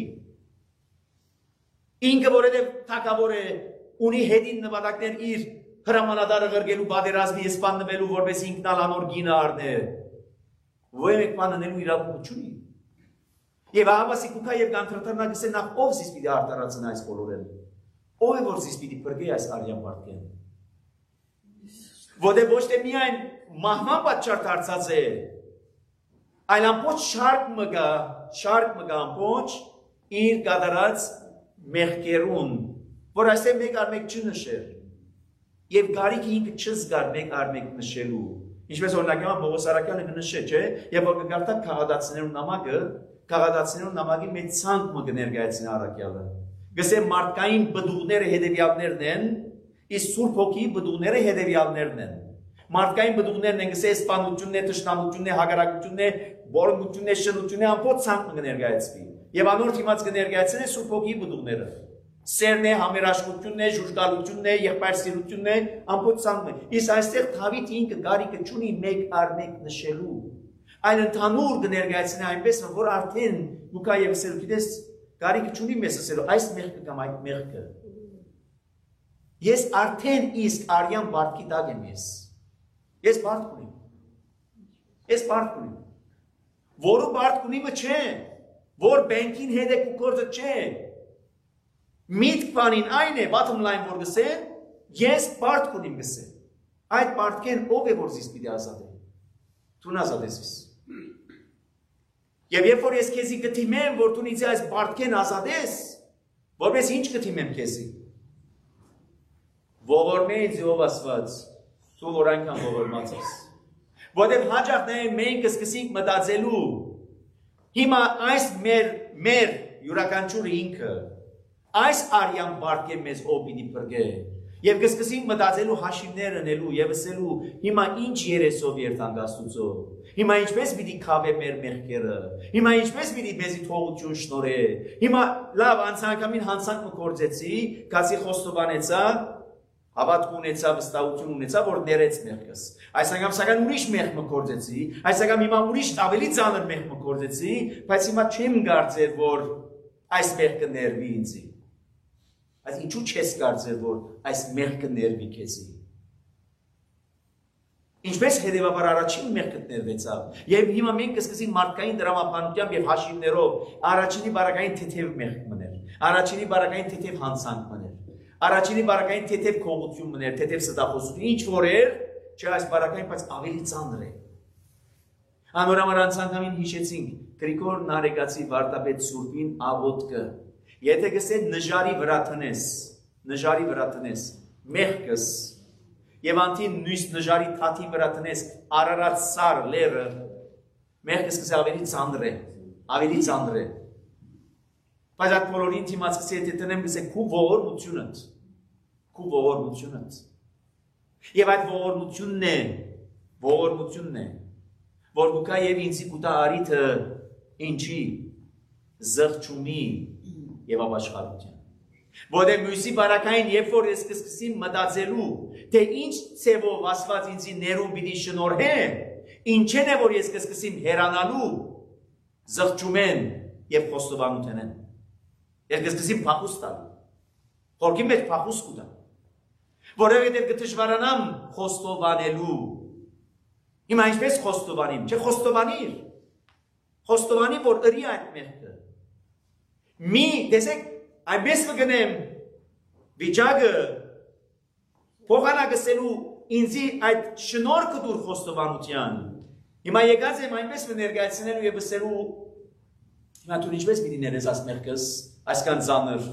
Ինքը որովհետև թագավոր է, ունի հետին նպատակներ իր հրամանատարը ղրգելու պատերազմի սպաննվելու, որպես ինքնալ անոր գինը առներ։ Ոչ մեկ բան անելու իրավունք չունի։ Եվ ահավասի կուքա եւ կանտրտարնա գսե նախ ով զիս պիտի արդարացնի այս բոլորը։ Ով է որ զիս պիտի փրկի այս արյան մարդկեն։ Որտեղ ոչ թե միայն մահվան պատճառ դարձած է, այլ ամբողջ շարք մգա ամբողջ իր կատարած մեղքերուն, որ այսպես մեկ առ մեկ չնշեր, եւ գարիքը ինքը չզգար մեկ առ մեկ նշելու, ինչպես օրինակի Պողոս Արաքյանը կնշե, չէ, եւ որ կգարտա քաղաքացիներու նամակի մեծ ցանկ մը կներկայացնի Արաքյալը, գսե մարդկային բդուղները հետևյալներն են, իսկ Սուրբ Հոգի բդուղները հետևյալներն են։ Մարդկային բդուղներն են գսե սպանությունն է, թշնամությունն է, հակառակությունն է, բորոնությունն է, շնությունն է, ամբողջ ցանկ կներկայացվի։ Եվ անոր դիմաց կներկայացնի Սուրբ Հոգի բդուղները։ Սերն է, համերաշխությունն է, ժուժկալությունն է, եղբայրսիրությունն է, ամբողջ ցանկն է։ Իսկ այստեղ Դավիթ ինքը գարիկը չունի մեկ առ մեկ նշելու, այլ ընդհանուր կներկայացնի այնպես, որ արդեն Լուկա եւ Սելուկիդես գարիկը չունի մեզ ասելու այս մեղքը կամ այդ մեղքը։ Ես արդեն իսկ արյան բարդքի տակ եմ ես։ Ես բարդ կունիմ։ Ես բարդ կունիմ։ Որը բարդ կունիմը չէ, որ բենքին հետ է կուկորդը չէ։ Միտք բանին այն է, bottom line որ գսեն, ես բարդ կունիմ գսեն։ Այդ բարդքեն ով է որ զիս պիտի ազատե։ Տուն ազատես ես։ Եվ երբ որ ես քեզի կթիմեմ, որ տուն ինձ այս բարդքեն ազատես, որպես ինչ կթիմեմ քեզի։ Ողորմեից Ով Աստված, դու որ այնքան ողորմած ես։ Որտեղ հաջող մենք սկսենք մտածելու, հիմա այս մեր յուրաքանչյուրը ինքը, այս արյան բարդքեն մեզ ով պիտի փրկե։ Եվ կսկսենք մտածելու հաշիվներ անելու եւ ասելու, հիմա ինչ երեսով երթանք Աստուծո։ Հիմա ինչպես պիտի քավե մեր մեղքերը։ Հիմա ինչպես պիտի մեզի թողություն շնորհե։ Հիմա լավ անցանկամին հանցանք կործեցի, կասի խոստովանեցա, հավատք ունեցա, վստահություն ունեցա, որ ներեց մեղքս։ Այս անգամ սակայն ուրիշ մեղք կործեցի, այս անգամ հիմա ուրիշ ավելի ծանր մեղք կործեցի, բայց հիմա չեմ կարծեր, որ այս մեղքը ներվի ինձի։ Այս ինչու չես կարծեր, որ այս մեղքը ներվի քեզի։ Ինչպես հետևաբար առաջին մեղքը ներվեցավ, եւ հիմա մենք կսկսենք մարդկային դրամապանությամբ եւ հաշիվներով առաջինի բարակային թեթև մեղք մներ, առաջինի բարակային թեթև հանցանք մներ, առաջինի բարակային թեթև քողություն մներ, թեթև ստախոսություն, ինչ որ էր, չէ այս բարակային, բայց ավելի ծանր է։ Անորամար անցանկամին հիշեցինք Գրիգոր Նարեկացի վարդապետ Սուրբին աղոթքը։ Եթե գսեն նժարի վրա տնես, մեղքս, եւ անտին նույս նժարի թաթի վրա տնես Արարատ սար լերը, մեղքս կսե ավելի ծանր է։ Բայց այդ բոլորին դիմաց կսե եթե տնեմ կսե քու ողորմությունդ։ Եվ այդ ողորմությունն է, որ կուկա եւ ինձի կուտա արիթը ինչի զղջումի եւ ապաշխարության։ Որտեղ մյուսի բարակային երբ որ ես կսկսեմ մտածելու, թե ինչ ցևով Աստված ինձի ներում պիտի շնորհե, ինչեն է որ ես կսկսեմ հերանալու, զղջումեն եւ խոստովանութենեն։ Ես կսկսեմ փախուստ տալ։ Խորքի մեջ փախուստ կտամ։ Որովհետև կդժվարանամ խոստովանելու։ Հիմա ինչպես խոստովանիմ, չէ խոստովանիր։ Խոստովանի, որ ըրի այդ մեղքը։ Մի, տեսեք, այնպես կգնեմ վիճակը փոխանակելու ինձի այդ շնորհքը դուր խոստովանության։ Հիմա եկած եմ այնպես ներկայացնելու եւ ասելու հիմա դու ինչպես պիտի ներես այս մեղքս, այսքան ծանր։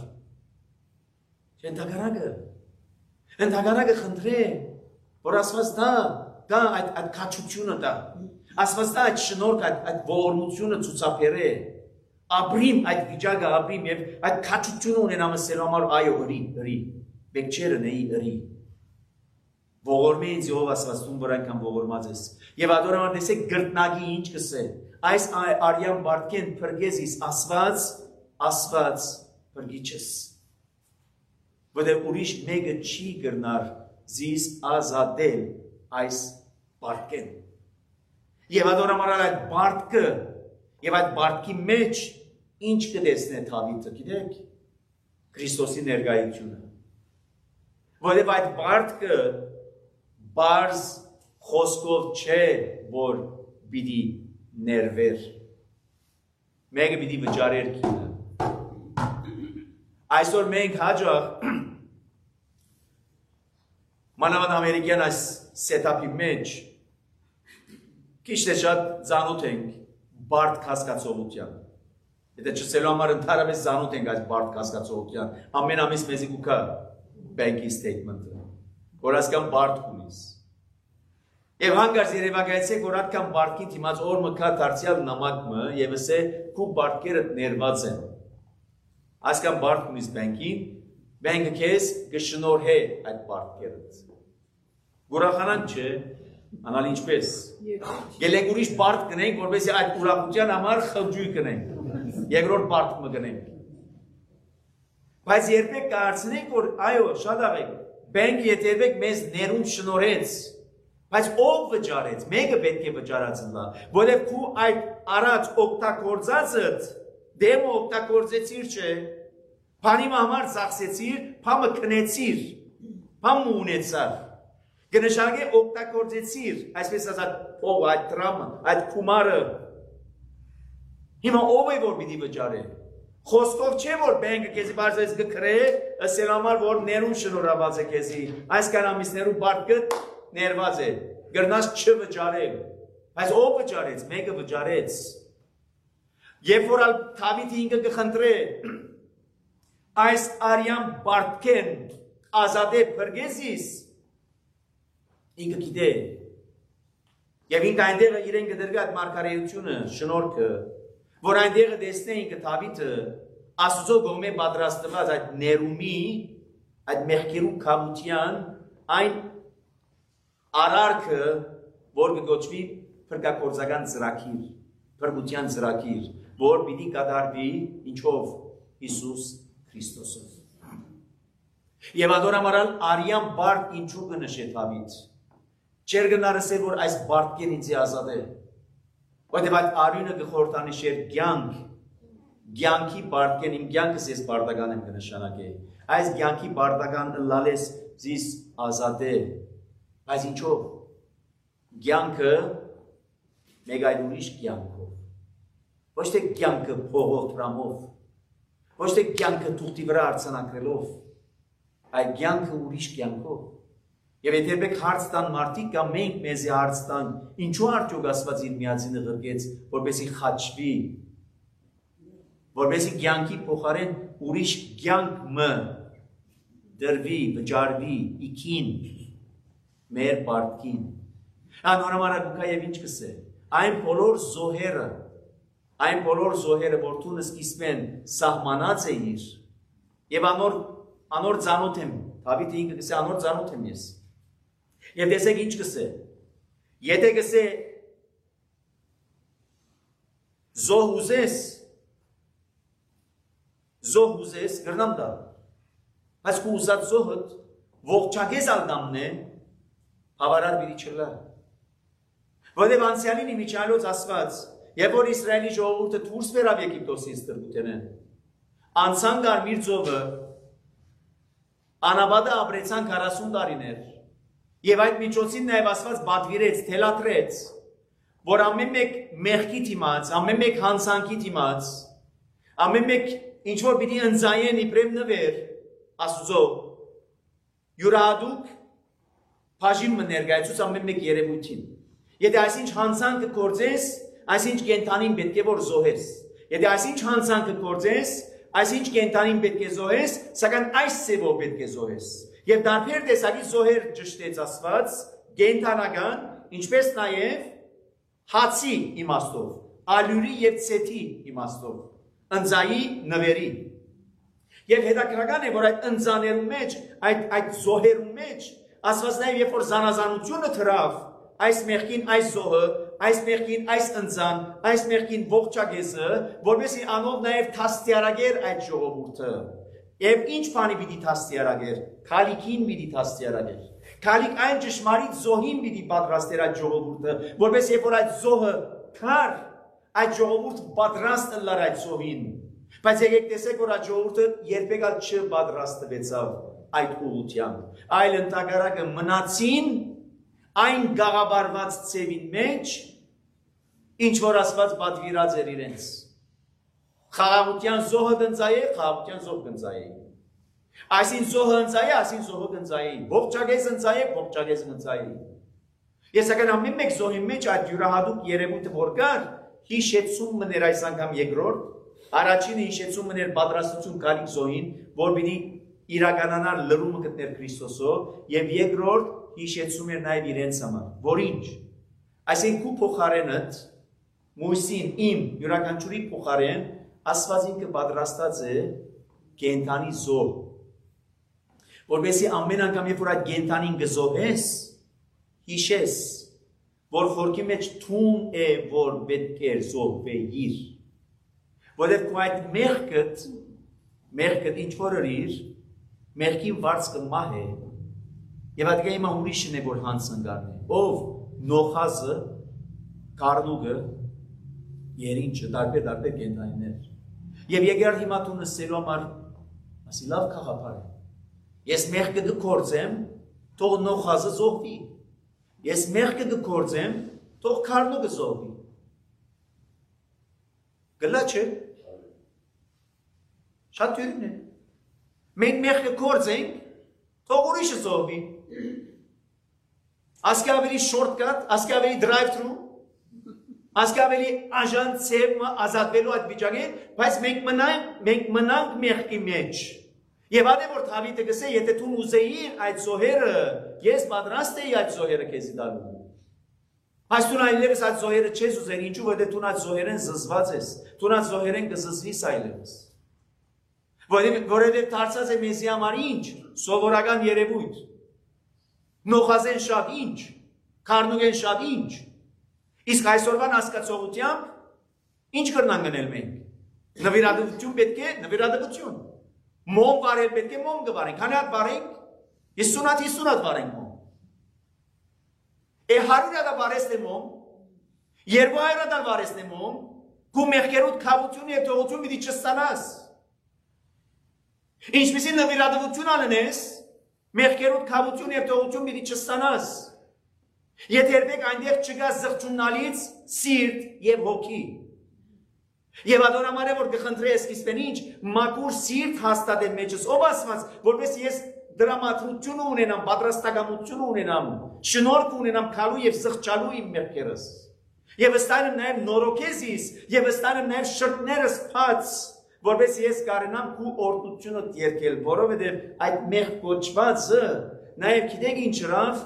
Ընդհանրակը խնդրե, որ ասված դա այդ քաչությունը դա, ասված դա այդ շնորհքը, այդ ողորմությունը ցուցաբերե, ապրիմ այդ վիճակը ապրիմ եւ այդ քաչությունը ունենամ ասելու համար այո ըրի, մեկ չեր ըրի։ Ողորմի ինձ ով ասված դու որ այնքան ողորմած ես։ Եվ ադորաման տեսեք գրտնագի ինչ կսե։ Այս արյան բարտքեն փրկեզիս ասված փրկիչս։ Որտեղ ուրիշ մեկը չի գրնար զիս ազատել այս բարտքեն։ Եվ ադորաման այդ բարտքը եւ այդ բարտքի մեջ ինչ կտեսնե Դավիթը, գիտեք, Քրիստոսի ներկայությունը։ Որտեղ այդ բարտքը բարձ խոսքով չէ, որ պիտի ներվեր։ Մեկը պիտի վճարեր քինը։ Այսօր մենք հաջող մանավանդ ամերիկյան այս սետափի մեջ քիչ թե շատ ծանոթ ենք բարդ կասկածողության։ Եթե չսելու համար ընդհանրապես ծանոթ ենք այս բարդ կասկածողության, ամեն ամիս մեզի կուքա bank statement-ը, որ ասկան բարդ ունիս։ Եվ հանգարց երևակայեցեք, որ ատկան բարդքի թիմած օր մկա դարձյալ նամակը և ասե կու բարդքերը ներված են։ Ասկան բարդ ունիս բենքին, բենքը կեզ գշնորհե այդ բարդքերըց։ Գուրախանանք չէ, անալ ինչպես։ Գելենք ուրիշ բարդ կնենք, որպեսի այդ ուրախության համար խղջույ կնենք, երկրորդ բարդ մը կնենք։ Բայց երբեք կարծնենք, որ այո, շատ աղեք, բենք ետևեք մեզ ներում շնորհեց, բայց ով վճարեց, մեկը պետք է վճարած ընլա, որև քու այդ առաջ օգտագործածդ, դեմը օգտագործեցիր չէ, բանիմը համար ծախսեցիր, բամը քնեցիր, բամը ունեցար, կնշանակե օգտագործեցիր, այսպես ասած, ով այդ տրամը, այդ կումարը, հիմա ով է որ պիտի վճարե, խոսքով չէ որ բենքը քեզի բարձրից կքրե, ասել համար որ ներում շնորհված է քեզի, այսքան ամիսներու բարտքը ներված է, գրնաս չվճարել, բայց ով վճարեց, մեկը վճարեց, երբ որ Դավիթը ինքը կխնդրե, այս արյան բարտքեն ազատե փրկեզիս, ինքը գիտե, եւ ինքը այնտեղը իրեն կդրգա այդ մարգարեությունը, շնորհքը, որ այնտեղը տեսնե ինքը Դավիթը Աստծո գոմե պատրաստված այդ ներումի, այդ մեղքերու քամության, այն արարքը, որ կգոչվի փրկագործական ծրագիր, փրկության ծրագիր, որ պիտի կատարվի ինչով Հիսուս Քրիստոսով։ Եվ ադորամարալ արյան բարդ ինչու կնշե Դավիթ։ Չեր գնարսել, որ այս բարդքեն ինձի ազատե։ Որտեւ այդ արյունը կխորտանիշեր կյանքի բարդքեն, իմ կյանքս ես բարդական եմ կնշանակե։ Այս կյանքի բարդական լալես զիս ազատե։ Բայց ինչով։ Կյանքը մեկ այլ ուրիշ կյանքով։ Ոչ թե կյանքը փողով տրամով, ոչ թե կյանքը թուղթի վրա արձանագրելով, այլ կյանքը ուրիշ կյանքով։ Եվ եթե բեք հարց տան մարդիկ կամ մենք մեզի հարց տան, ինչու արդյոք Աստված իր միածինը ղրկեց, որպեսզի խաչվի, որպեսզի կյանքի փոխարեն ուրիշ կյանք մը դրվի, վճարվի, իքին, մեր բարդքին։ Անորոմանակուքա եւ ինչ կսե, այն բոլոր զոհերը, որ տունը սկիզբեն սահմանած է իր, եւ անոր ծանոթ եմ, Դավիթը ինքը կսե անոր ծանոթ եմ ես։ Եվ տեսեք ինչ կսե, եթե կսե զոհ ուզես, գրնամ դա, բայց կու ուզած զոհըտ, ողջակես ալդամն է, հավարար բիրի չլա։ Որև անցյալին իմիջալոց ասված, և որ Իսրայելի ժողովուրդը դուրս վերավ Եգիպտոսից տրգութենեն, անցան կարմիր ծովը, Անաբադը ապրեցան 40 տարիներ եւ այդ միջոցին նաեւ ասված բադվիրեց, թելատրեց, որ ամեն մեկ մեղքի դիմաց, ամեն մեկ հանցանքի դիմաց, ամեն մեկ ինչ որ պիտի ընձայեն իբրև նվեր Աստծո յուրահատուկ բաժին ներկայացուց ամեն մեկ երևույթին։ Եթե այսինչ հանցանքը կործես, այսինչ կենթանին պետք է որ զոհես։ Եթե այսինչ հանցանքը կործես, այսինչ կենթանին պետք է զոհես, սակայն այս սևով պետք է զոհես։ Եվ դարբեր տեսակի զոհեր ճշտեց Աստված, կենթանական, ինչպես նաև հացի իմաստով, ալյուրի եւ ցեթի իմաստով, ընձայի նվերի։ Եվ հետաքրական է, որ այդ ընձաներու մեջ, այդ զոհերու մեջ, Աստված նաև երբ որ զանազանությունը թրավ, այս մեղքին այս զոհը, այս մեղքին այս ընձան, այս մեղքին ողջագեզը, որովհետեւ անով նաև թաստիարագեր այդ ժողովուրդը։ Եվ ինչ բանի պիտի թաստիարագեր, քալիքին պիտի թաստիարագեր։ Քալիք այն ճշմարիտ զոհին պիտի պատրաստեր այդ ժողովուրդը, որովհետեւ երբ որ այդ զոհը քար, այդ ժողովուրդը պատրաստ լար այդ զոհին։ Բայց եկեք տեսեք, որ այդ ժողովուրդը երբեք չպատրաստվեցավ այդ ուղղությամբ, այլ ընդհակառակը մնացին այն գաղաբարված ծևին մեջ, ինչ որ Աստված պատվիրած էր իրենց։ Խաղաղության զոհը գնձայե, խաղաղության զոհ գնձայե։ Այսին զոհը ընձայե, այսին զոհը գնձայե։ Ողջագեզ ընձայե, ողջագեզ գնձայե։ Ես ական ամեն մեկ զոհի մեջ այդ յուրահատուկ երևույթը որ կար, հիշեցում մներ այս անգամ երկրորդ, առաջինը հիշեցում մներ պատրաստություն գալիք զոհին, որ պիտի իրականանար լրումը գտներ Քրիստոսով, եւ երկրորդ հիշեցում էր նաև իրենց համար, որ ինչ, այսինքն քու փոխարենդ, Մույսին իմ յուրաքանչյուրի փոխարեն, Աստված ինքը պատրաստած է կենթանի զոհ, որովհետեւ ամեն անգամ երբ որ այդ կենթանին գզոհես, հիշես, որ խորքի մեջ թուն է, որ պետք է զոհվեիր, որովհետեւ քու այդ մեղքդ ինչ որ իր, մեղքի վարձքը մահ է, եւ այդ գայմա ուրիշն է որ հանցն գարնի, ով նոխազը, կարնուգը, երինչը, դարբեր կենթանիներ, եւ եկար հիմա տունը սելու համար, ասի լավ քաղաքար է, ես մեղքը կգործեմ, թող նոխազը զոհվի, ես մեղքը կգործեմ, թող կարնուգը զոհվի, գլա չէ, շատ թյուրին է, մենք մեղքը գործենք, թող ուրիշը զոհվի, ասկի ավելի shortcut, ասկի ավելի drive-thru, ասկի ավելի աժան ծևը ազատվելու այդ վիճակին, բայց մենք մնանք մեղքի մեջ, եւ ադե որ Դավիթը գսե, եթե դու ուզեիր այդ զոհերը, ես պատրաստ էի այդ զոհերը քեզի տալու, բայց դու այլևս այդ զոհերը չես ուզեր, ինչու որտե դու այդ զոհերեն զզված ես, դու այդ զոհերեն կզզվիս այլևս, որովհետև դարձած է մեզի համար ինչ, սովորական երևույթ, նոխազեն շատ ինչ, քարնուգեն շատ ինչ, իսկ այսօրվան հասկացողությամբ ինչ կրնան գնել մենք, նվիրատվություն պետք է նվիրատվություն, մոմ վարել պետք է մոմ գվարենք, քանի հատ վարենք, 50 հատ վարենք մոմ, 100 հատ վարեսն է մոմ, 200 հատ վարեսն է մոմ, քու մեղքերուդ քավություն եւ թողություն պիտի չստանաս, ինչպեսի նվիրատվություն անես, մեղքերուդ քավություն եւ թողություն պիտի չստանաս, եթե երբեք այնտեղ չկա զղջունալից սիրտ եւ հոգի, եւ adorամար է որ կխնդրե սկիզբեն ինչ, մաքուր սիրտ հաստատել մեջս, ով ասված, որպես ես դրամատրություն ունենամ, պատրաստակամություն ունենամ, շնորհք ունենամ քալու եւ զղջալու իմ մեղքերս, եւ ստանեմ նաեւ նորոքեզիս, եւ ստանեմ նաեւ շրտներս փած, որպես ես կարենամ քու օրդությունը երկել, որովհետև այդ մեղք կոչվածը նաև գիտեք ինչ հրավ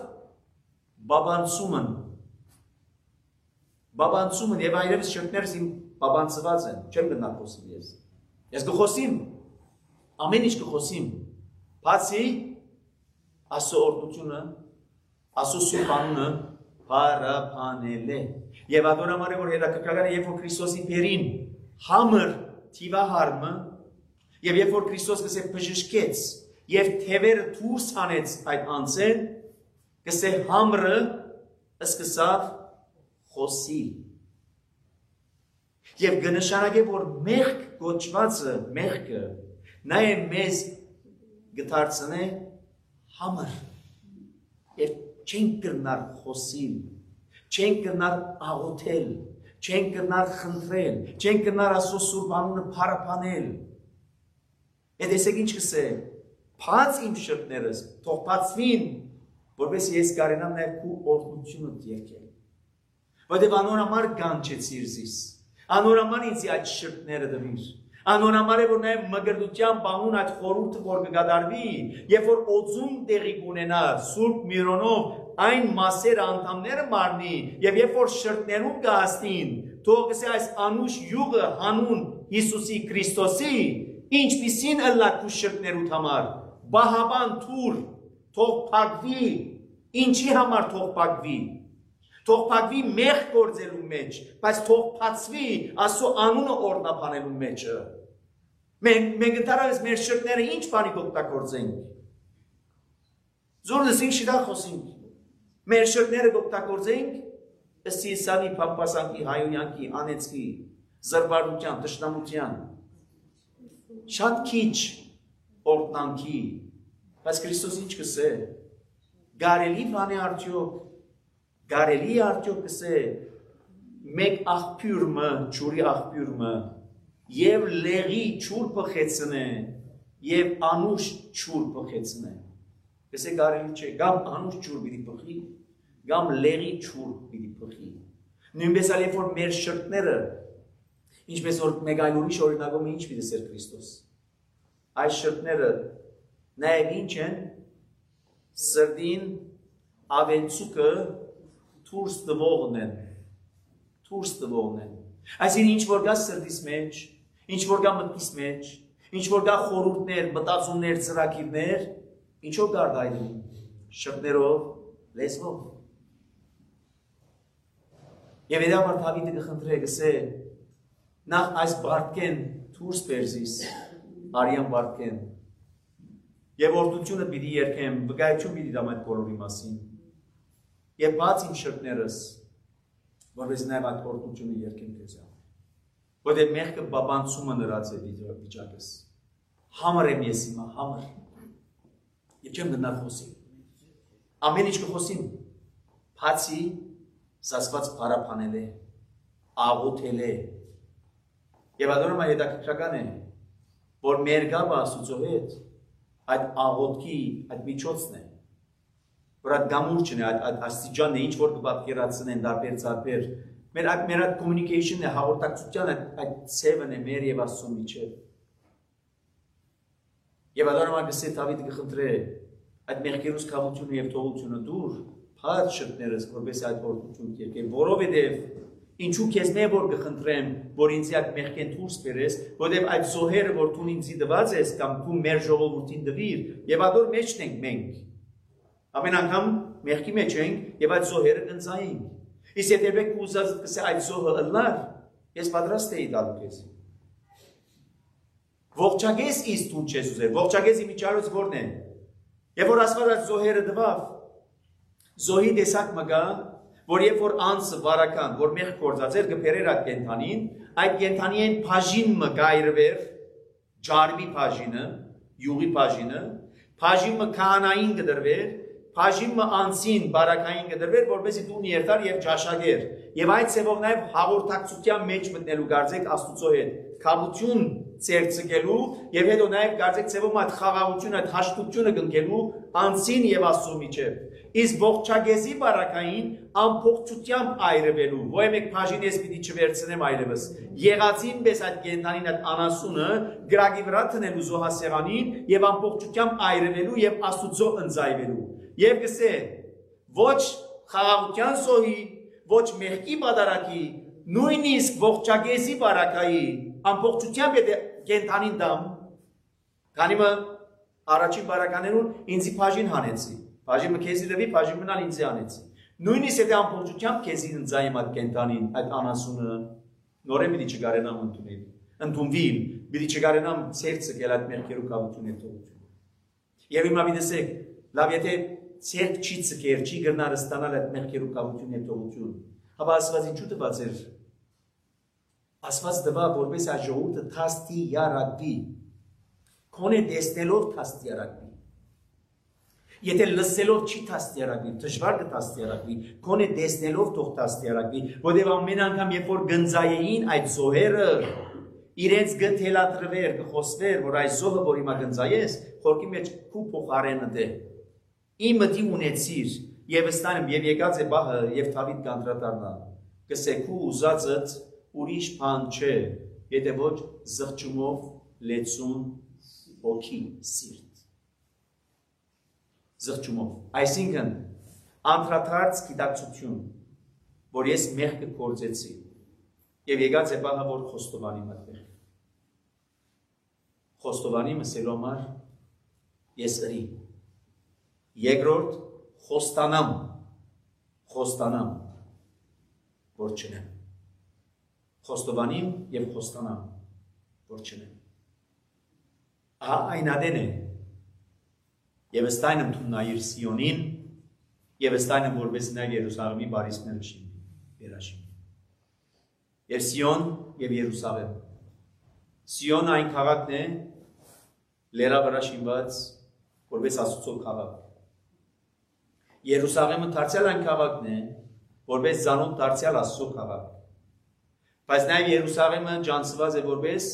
բաբանցումն եւ այլևս շրտներս իմ բաբանցված են, չեմ գնա խոսիլ ես կխոսիմ, ամեն ինչ կխոսիմ, բացի Աստծո օրդությունը, Աստծո սուրբ անունը փառաբանել է, եւ adorամար է որ հետաքրքրական է, երբ որ Քրիստոսի բերին համր թիվահարմը, եւ երբ որ Քրիստոս գսե բժշկեց, եւ թևերը դուրս հանեց այդ անձեն, գսե համրը սկսավ խոսիլ։ Եվ կնշանակե, որ մեղք կոչվածը, մեղքը, նա է մեզ գտարցնե hamar. Եվ չենք կրնար խոսիլ, չենք կրնար աղոթել, չենք կրնար խնդրել, չենք կրնար Աստծո սուրբ անունը փառաբանել։ Եվ տեսեք ինչ կսե, բաց իմ շրթներս, թող բացվին, որպես ես կարենամ նաև քու օրհնությունը երկել։ Որտեղ անոր համար գանչեցիր զիս, անոր համար ինձ այդ շրթները դվիր։ Անոր համար է որ նաև մգրդության բանուն այդ խորհուրդը որ կգադարվի, երբ որ օծում տեղի կունենա Սուրբ Միրոնով այն մասերը անդամները մարնի, եւ երբ որ շրթներում կհասնին, թող գսե այս անուշ յուղը հանուն Հիսուսի Քրիստոսի, ինչպիսին ըլլա քու շրթներուդ համար, բահաբան թուր, թող փակվի, ինչի համար թող փակվի։ Թող փակվի մեղ գործելու մեջ, բայց թող փածվի Աստծո անունը օրհնաբանելու մեջը։ Մենք ընդհանրապես մեր շրթները ինչ բանի կօգտագործենք։ Զորս ինչ շիդա խոսենք։ Մեր շրթները կօգտագործենք ըստ Իսանի փամփասանքի, հայոյանքի, անեծքի, զրբարության, տշնամության։ Շատ քիչ օրհնանքի, բայց Քրիստոս ինչ կսե։ Գարելի բան է արդյոք։ Գարելի արդյոք կսե մեկ աղբյուրը, ջուրի աղբյուրը, եւ լեղի ջուր փխեցնե, եւ անուշ ջուր փխեցնե։ Կսե գարելի չէ, կամ անուշ ջուր պիտի փխի, կամ լեղի ջուր պիտի փխի։ Նույնպես այլ որ մեր շրթները, ինչպես որ մեկ այլ ուրիշ օրինակում ինչ պիտի սեր Քրիստոս։ Այս շրթները նաեւ ինչ են սրդին ավենցուկը Թուրս տվողն են, թուրս տվողն են։ Այսինքն ինչ որ գա սրտիս մեջ, ինչ որ գա մտքիս մեջ, ինչ որ գա խորհուրդներ, մտածումներ, ծրագիրներ, ինչով գարդայնին, շրթներով, լեզվով։ Եվ այդ համար Դավիթը կխնդրե գսե, նախ այս բարտկեն թուրս պերզիս, արյան բարտկեն, եւ օրդությունը պիտի երկեմ, վկայություն պիտի դամ այդ բոլորի մասին։ Եվ բաց իմ շրթներս, որպես նաև այդ օրդությունը երկեմ քեզ։ Որտեղ մեղքը բաբանցումը նրած է վիճակս։ Համր եմ ես հիմա, համր։ Եվ չեմ գնալ խոսի։ Ամեն ինչ կխոսին։ Բացի սասված փարապանել է, աղոթել է։ Եվ adorama հետաքրքրական է, որ մեր գաբը Աստծո հետ այդ աղոթքի այդ միջոցն է։ Որ այդ գամուրջն է, այդ աստիճանն է, ինչ որ կպատկերացնեն դարբեր, մեր այդ communication-ն է, հաղորդակցության այդ ցևն է մեր եւ Աստծո միջեւ։ Եվ adorama գսե Դավիթը կխնդրե այդ մեղքերուս կավությունը եւ թողությունը դուր, փած շրթներս, որպես այդ օրդություն երկել, որովհետեւ ինչու քեզ մե որ կխնդրեմ, որ ինձ այդ մեղքեն դուրս բերես, որովհետեւ այդ զոհերը, որ դու ինձի դված ես կամ դու մեր ժողովրդին դվիր, եւ ador մեջն ենք մենք։ Ամեն անգամ մեղքի մեջ ենք եւ այդ զոհերը կնցայինք։ Իսկ եթե դուք ուզած կսե այդ զոհը ըլլար, ես պատրաստ էի տալու քեզ։ Ողջագես իս դու չես ուզել, ողջագեսի միջարոց որն է։ Եվ որ Աստված այդ զոհերը դվավ, զոհի տեսակ մգա, որ երբ որ անձը վարական, որ մեղ կործածեր կբերեր այդ կենթանին, այդ կենթանին բաժին մը գայրվեր, ջարմի բաժինը, յուղի բաժինը, բաժինը քահանային կդրվեր, բաժինը անցին բարակային կդրվեր, որպեսզի դուն երթար եւ ճաշակեր։ Եվ այդ ցևով նաեւ հաղորդակցության մեջ մտնելու գարձեք Աստուծո հետ, քավություն ծերծկելու եւ հետո նաեւ գարձեք ցևով այդ խաղաղությունը, այդ հաշտությունը կնքելու անցին եւ Աստծո միջեւ։ Իսկ ողջագեզի բարակային ամփոփչությամբ այրվելու, ո՞յ մեկ բաժինես պիտի չվերցնեմ այլևս։ Եղածին պես այդ կենթանին այդ անասունը գրագի վրա տնելու զոհասեղանին եւ ամփոփչությամբ այրվելու եւ Աստուծո ընձայվելու։ Եվ գսե ոչ խաղաղության զոհի, ոչ մեղքի բادرակի, նույնիսկ ողջագեզի բարակայի ամբողջությամբ եթե կենթանին դամ, քանի որ առաջին բարականերուն ինձի բաժին հանեցի, բաժինը քեզի դեպի բաժին մնալ ինձի անեցի։ Նույնիսկ եթե ամբողջությամբ քեզի ընձայեմ այդ կենթանին, այդ անասունը, նորեն պիտի չգարենամ ընդունել, ընդունվիլ, պիտի չգարենամ ցերծել այդ մեղքերու կավություն հետ թողություն։ Եվ հիմա դեսեք, լավ եթե ցերկ չի ցկեր, չի գնար ստանալ այդ մեղքերու կավություն հետ թողություն։ Հապա Աստված ինչու տված էր։ Աստված տվա որպես այդ ժողովուրդը թաստի յարակվի, քոնե տեսնելով թաստի յարակվի։ Եթե լսելով չի դաստիարակվի, դժվար կդաստիարակվի, քոնե տեսնելով թող դաստիարակվի, որտեղ ամեն անգամ երբ որ գնձայեին այդ զոհերը իրենց գթելատրվեր, կխոսվեր, որ այս զոհը, որ հիմա գնձայես, խորքի մեջ քու փոխարենը դե։ Իմ մտի ունեցիր, եւ ստանեմ, եւ եկած է բահը, եւ Դավիթ կանդրադառնա։ Կսեքու ուզածդ ուրիշ բան չէ, եթե ոչ զղջումով լեցուն հոգի սիրտ։ Զղջումով, այսինքն անդրադարձ գիտակցություն, որ ես մեղքը կործեցի, եւ եկած է բահը, որ խոստովանի մտներ։ Խոստովանի մսելու համար ես ըրի։ Երկրորդ խոստանամ, որ չնեմ։ Խոստովանիմ եւ խոստանամ, որ չնեմ։ Ահա այն ադեն է։ Եվ ստայնեմ դու նայիր Սիոնին, եւ ստայնեմ որպես նա Երուսաղեմի բարիսպները շինի, վերաշինի։ Եվ Սիոն եւ Երուսաղեմ։ Սիոն այն քաղաքն է, լերա վրա շինված, որպես Աստծո քաղաք։ Երուսաղեմը դարձյալ այն քաղաքն է, որպես զանոթ դարձյալ Աստծո քաղաք։ Բայց նաև Երուսաղեմը ջանցված է որպես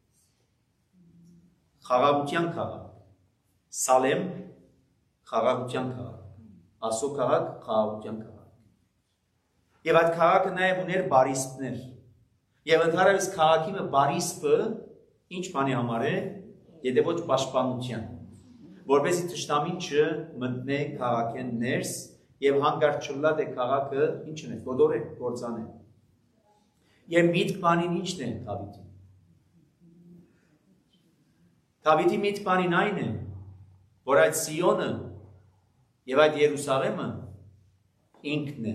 խաղաղության քաղաք։ Սալեմ խաղաղության քաղաք։ Աստծո քաղաք խաղաղության քաղաք։ Եվ այդ քաղաքը նաև ուներ բարիսպներ։ Եվ ընդհանրապես քաղաքի բարիսպը ինչ բանի համար է, եթե ոչ պաշտպանության, որպեսզի թշնամին չմտնե քաղաքեն ներս եւ հանգարտ չլա դե քաղաքը ինչն է, գոդորե, գործանե։ Եվ միտք բանին ինչն է Դավիթի։ Դավիթի միտք բանին այն է, որ այդ Սիոնը եւ այդ Երուսաղեմը ինքն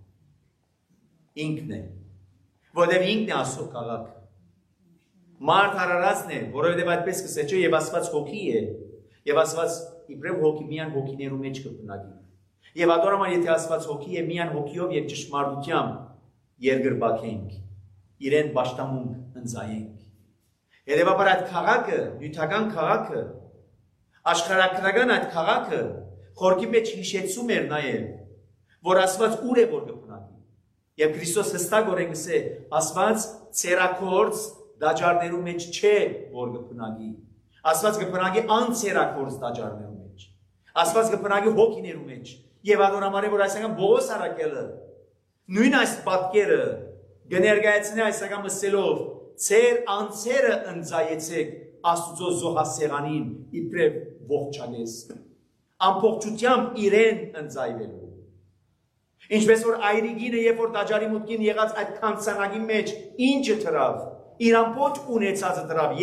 է, որովհետև ինքն է Աստծո քաղաքը։ Մարդ հարարածն է, որովհետև այդպես կսե չէ եւ Աստված հոգի է, եւ Աստված իբրև հոգի միան հոգիներու մեջ կբնակի։ Եվ ադորամա եթե Աստված հոգի է, միան հոգիով եւ ճշմարտությամբ երգրբակենք, իրեն պաշտամունք ընծայենք։ Երևաբար այդ քաղաքը, նյութական քաղաքը, աշխարհակրական այդ քաղաքը խորքի մեջ հիշեցում էր նաեւ, որ Աստված ուր է որ կբնակի։ Եվ Քրիստոս հստակորեն գսե, Աստված ցերակորց դաջարներու մեջ չէ որ կբնակի։ Աստված կբնակի անցերակորց դաջարներու մեջ։ Աստված կբնակի հոգիներու մեջ։ Եվ ադորամարե որ այսական Բողոս առաքելը նույն այս պատկերը կներկայացնի այսական մսելով ցեր անցերը ընծայեցեք Աստուծո զոհասեղանին իբրև ողջանես ամբողջությամբ իրեն ընծայվելու։ Ինչպես որ այրիգինը երբ որ տաճարի մուտքին եղած այդ քանցանակի մեջ ինչը թրավ, իր ամբողջ ունեցածը թրավ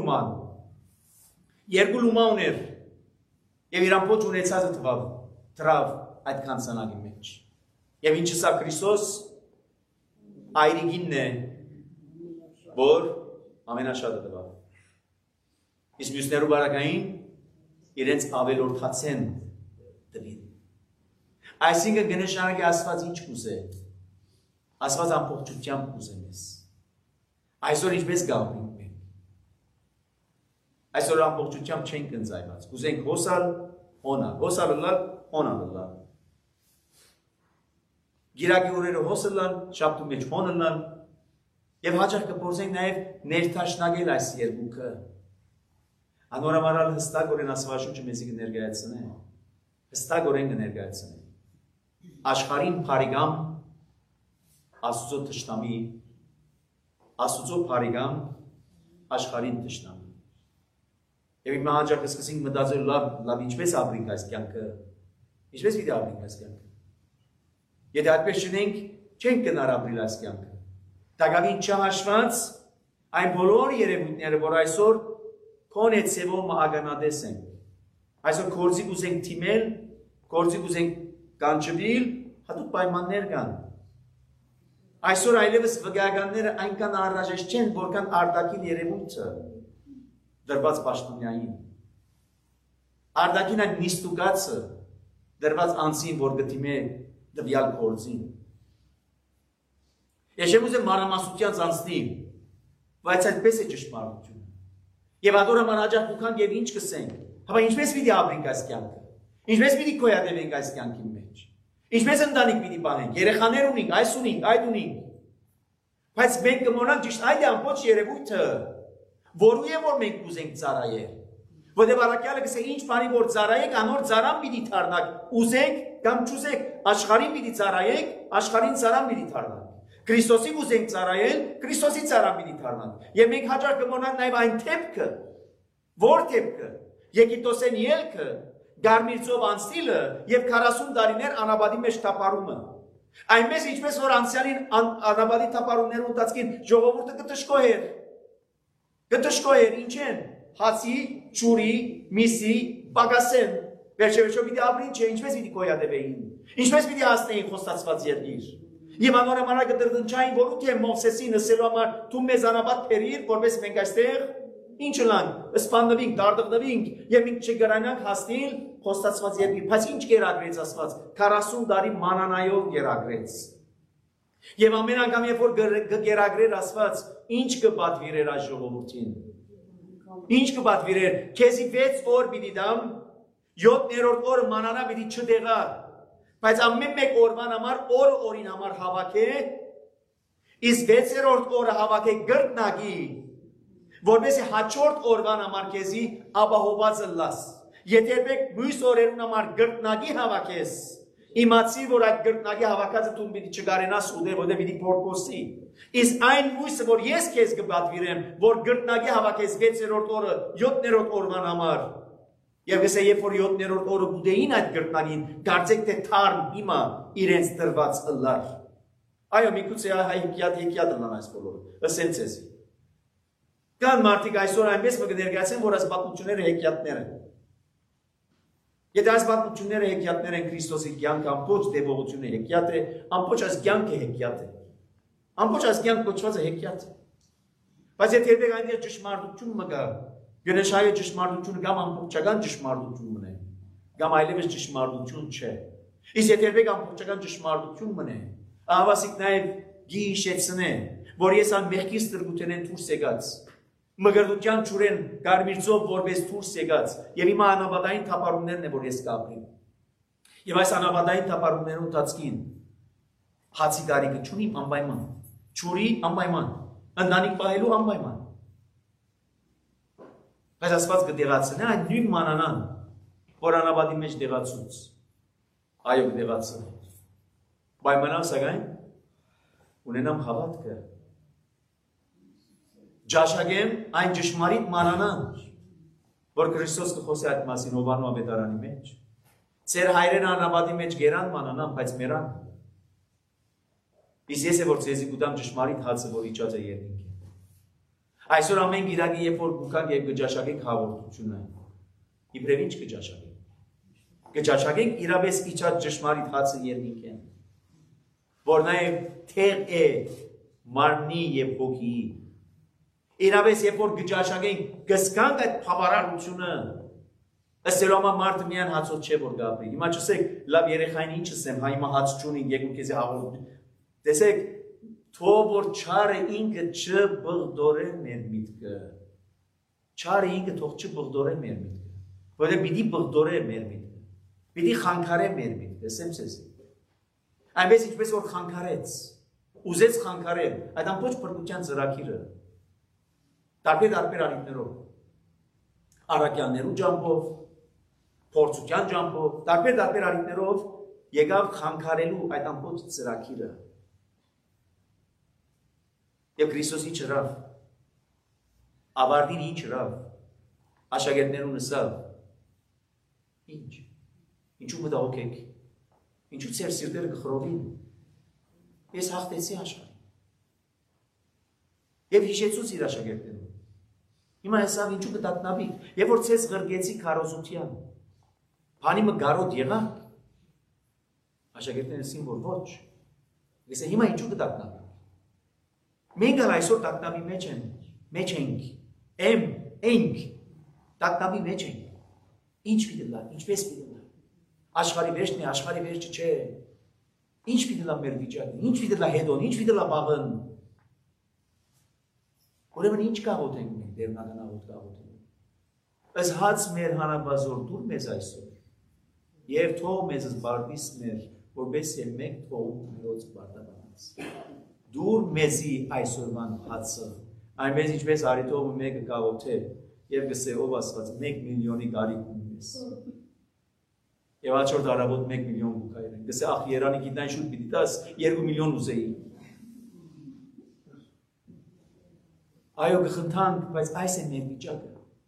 երկու լումա ուներ եւ իր ամբողջ ունեցածը թրավ այդ քանցանակի մեջ։ Եվ ինչը սա Քրիստոս այրիգինն է, որ ամենաշատը տվավ։ Իսկ մյուսներու բարակային իրենց ավելորդացեն տվին։ Այսինքն գնշանակի Աստված ինչ կուզե։ Աստված ամբողջությամբ կուզե մեզ։ Այսօր ինչպես գաղտնիք մենք։ Այսօր ամբողջությամբ չենք ընծայված։ Կուզենք հոսալ, հոնալ, հոսալ լալ, հոնալ լալ։ Գիրակի օրերը հոսալան, շաբթու մեջ հոնալան, եւ հաճախ կփորձենք նաեւ ներթաշնագել այս երկուքը։ Անորամարալ հստակորեն Աստվածաշունչը մեզի կներկայացնե։ Հստակորեն կներկայացնե։ Աշխարհին բարիգամ Աստծո թշնամի, Աստծո բարիգամ աշխարհին թշնամի։ Եվ հիմա հաճախ կսկսենք մտածել լավ ինչպես ապրենք այս կյանքը։ Ինչպես պիտի ապրենք այս կյանքը։ Եթե այդպես չունենք, չենք կնար ապրել այս կյանքը։ Տակավին չհաշված այն բոլոր երևույթները, որ այսօր քոնե ցևով ագանադես են։ Այսօր կորձի կուզենք թիմել, կորձի կուզենք կանչվել, հատուկ պայմաններ կան։ Այսօր այլևս վկայականները այնքան անհրաժեշտ չեն, որքան արտաքին երևույթը դրված պաշտոնյային։ Արտաքին այն նիստուկացը դրված անձին, որ գտիմե դվյալ կորձին։ Ես չեմ ուզում մանրամասնությամբ անցնի, բայց այդպես է ճշմարտությունը։ Եվ ադորաման հաճախ կուքանք եւ ինչ կսենք։ Հապա ինչպես պիտի ապրենք այս կյանքը։ Ինչպես պիտի գոյատևենք այս կյանքի մեջ։ Ինչպես ընտանիք պիտի պահենք, երեխաներ ունենք, այս ունենք, այդ ունենք։ Բայց մենք կմոռանանք ճիշտ այդ ամբողջ երևույթը, որու է որ մենք ուզենք ծառայել։ Որտեղ առաքյալը գսե ինչ բանի որ ծառայեք, անոր ծառան պիտի դառնաք, ուզենք կամ չուզենք, աշխարհին պիտի ծառայենք, աշխարհին ծառան պիտի դառնանք։ Քրիստոսի ուզենք ծառայել, Քրիստոսի ծառան պիտի դառնանք։ Եվ մենք հաճախ կմոռանանք նաև այն թեփքը, որ թեփքը, Եգիպտոսեն ելքը, Գարմիրձով անցնիլը եւ 40 տարիներ անաբադի մեջ տապարումը։ Այնպես ինչպես որ անցյալին անաբադի տապարումներու ընթացքին ժողովուրդը կտշկոհեր։ Կտշկոհեր ինչ են։ Հացի, ջուրի, միսի, պագասեն։ Վերջեվերջո պիտի ապրին չէ, ինչպես պիտի գոյատևեին։ Ինչպես պիտի հասնեին խոստացված երկիր։ Եվ անորոմանալ կտրտնչային որու թե Մովսեսին ասելու համար դու մեզ անաբադ փերիր, որպես մենք այստեղ ինչ լանք, սպանդվինք, դարդղնվինք եւ մենք չգրանանք հասնել խոստացված երկիր, բայց ինչ գերագրեց Աստված 40 տարի մանանայով գերագրեց։ Եվ ամեն անգամ երբ որ գերագրեր Աստված, ինչ կպատվիրեր այս ժողովրդին։ Ինչ կպատվիրեր, քեզի 6 օր պիտի դամ, 7-րդ օրը մանանա պիտի չդեղա, բայց ամեն մեկ օրվան համար օրին համար հավաքե, իսկ 6-րդ օրը հավաքե գրտնագի, որպեսզի հաջորդ օրվան համար քեզի ապահովված լաս։ Եթե երբեք մյուս օրերուն համար գրտնագի հավաքես, իմացիր որ այդ գրտնագի հավաքածը դու պիտի չգարենաս ուտել, որտեղ պիտի փորկոսի։ Իսկ այն մույսը որ ես քեզ կպատվիրեմ, որ գրտնագի հավաքես 6-րդ օրը, 7-րդ օրվան համար, եւ գսե երբ որ 7-րդ օրը գուտեին այդ գրտնագին, դարձեք թե թարմ հիմա իրենց դրված ըլլար։ Այո, միգուցե հեքիաթ լան այս բոլորը։ Ասենց էս։ Կան մարդիկ այսօր այնպես կներկայացեն, որ այս պատմությունները հեքիաթներ են։ Եթե այս պատմությունները հեքիաթներ են Քրիստոսի կյանքը ամբողջ դեպողությունը հեքիաթ է, ամբողջ այս կյանքը հեքիաթ է։ Ամբողջ այս կյանքը կոչված է հեքիաթ։ Բայց եթե երբեք այնտեղ ճշմարտություն մգա, գնշայը ճշմարտությունը կամ ամբողջական ճշմարտություն մնե, կամ այլևս ճշմարտություն չէ։ Իսկ եթե երբեք ամբողջական ճշմարտություն մնե, ահավասիկ նաև գիշեցնե, որ ես ան մեղքի ստրգութենեն դուրս եկած, մգրդության ջուրեն գարմիրձով որպես դուրս եկած, եւ հիմա անաբադային թափառումներն է որ ես կապրեմ։ Եվ այս անաբադային թափառումներու ընթացքին հացի կարիքը չունի անպայման, ջուրի անպայման, ընտանիք պահելու անպայման։ Բայց Աստված կդեղացնի այն նույն մանանան, որ անաբադի մեջ դեղացուց։ Այո, կդեղացնի։ Պայմանալ սակայն ունենամ հավատքը։ Ջաշագեմ այն ճշմարիտ մանանան, որ Քրիստոս կխոսի այդ մասին Հովանու ավետարանի մեջ։ Ձեր հայրեն անաբադի մեջ գերան մանանան, բայց մերան։ Իսկ ես է որ ձեզի կուտամ ճշմարիտ հացը, որ իջած է երկինքին։ Այսօր ամեն գիրակի երբ որ գուքանք եւ կջաշագենք հաղորդությունը, իբրև ինչ կջաշագենք։ Կջաշագենք իրապես իջած ճշմարիտ հացը երկինքին, որ նաեւ թեղ է մարմնի եւ հոգիի։ Իրապես երբ որ գճաշագենք գսկանք այդ բավարարությունը, ըստերո համար մարդը միան հացով չէ որ գաբրի։ Հիմա չսեք լավ երեխային ինչ ասեմ, հա հիմա հաց չունի, եկում քեզի հաղորդում։ Տեսեք, թող որ չարը ինքը չբղդորե մեր միտքը։ Չարը ինքը թող չբղդորե մեր միտքը, որովհետև պիտի բղդորե մեր միտքը։ Պիտի խանգարե մեր միտքը, ասեմ ցեզ։ Այնպես ինչպես որ խանգարեց, ուզեց խանգարել, այդ ամբողջ բրդության ծրագիրը տարբեր արիքներով, առաքյալներու ջամփով, փորձության ջամփով, տարբեր արիքներով եկավ խանգարելու այդ ամբողջ ծրագիրը։ Եվ Քրիստոսի ճրավ, ավարտին ինչ ճրավ, աշակերտներուն ասավ, ինչ, ինչու մտահոգ եք, ինչու ձեր սիրտերը կխռովին, ես հաղթեցի աշխարհին։ Եվ հիշեցուց իր աշակերտներուն։ Հիմա հեսավ ինչու կտատնավի, եւ որ ցես ղրգեցի քարոզության։ Բանի մը գարոտ եղանք։ Աշակերտներն ասին որ ոչ։ Ես հիմա ինչու կտատնավի։ Մենք այսօր տատնավի մեջ ենք։ Ենք տատնավի մեջ ենք։ Ինչ պիտի լա, ինչպես պիտի լա։ Աշխարհի վերջն է, աշխարհի վերջը չէ։ Ինչ պիտի լա մեր վիճակը, ինչ պիտի լա հետոն, ինչ պիտի լա բաղն։ Ուրեմն ինչ կաղոտ ենք մենք, դերնական աղոտ կաղոտ ենք։ Այս հաց մեր հանապազոր դուր մեզ այսօր, Եվ թող մեզ զբաղվիս մեր, որպես մեկ թող Տիրոջ բարդաբանած։ Դուր մեզի այսօրվան հացը, այնպես ինչպես արիտովը մեկը կաղոթե եւ գսե ով Աստված 1 միլիոնի գարիք ունես։ Եվ հաջորդ առավոտ 1 միլիոն գուկայրեն։ Գսե ախ Երանի գիտայն շուտ պիտի տաս 2 միլիոն ուզեի։ Այո գխնդանք, բայց այս է մեր վիճակը։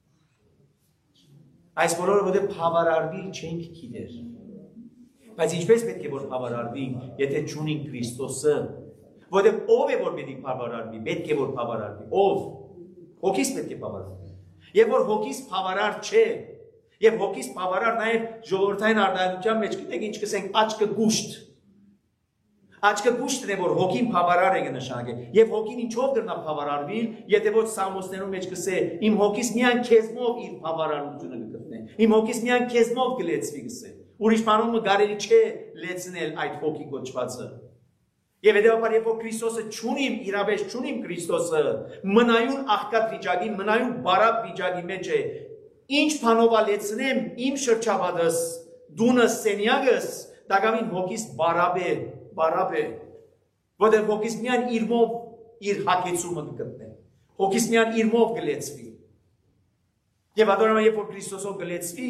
Այս բոլորը որտեղ բավարարվել չենք գիտեր։ Բայց ինչպես պետք է որ բավարարվենք, եթե չունենք Քրիստոսը, որտեղ ով է որ պետք է բավարարվի, պետք է որ բավարարվի, ով։ Հոգիս պետք է բավարարվի։ Եվ որ հոգիս բավարար չէ, եւ հոգիս բավարար նաեւ ժողովրդային արտահայտության մեջ գիտեք ինչ կսենք աչքը գուշտ։ Աչքը գուշտն է որ հոգին բավարար է կնշանակի եւ հոգին ինչով կրնա բավարարվի, եթե ոչ Սամոսներում մեջ կսե իմ հոգիս միայն քեզմով իր բավարարությունը կգտնե։ Իմ հոգիս միայն քեզմով կլեցվի կսե։ Ուրիշ բանումը կարելի չէ լեցնել այդ հոգի կոչվածը։ Եվ հետեւաբար երբ որ Քրիստոսը չունիմ, իրավեշ չունիմ Քրիստոսը, մնայուն աղքատ վիճակի, մնայուն բարակ վիճակի մեջ է, ինչ բանով լեցնեմ իմ շրջապատս, դունս, սենյակս, դակամին հոգիս բարապ է, որտեղ հոգիս միայն իրմով իր հակեցումը կգտնե, հոգիս միայն իրմով կլեցվի։ Եվ ադորամա երբ որ Քրիստոսով կլեցվի,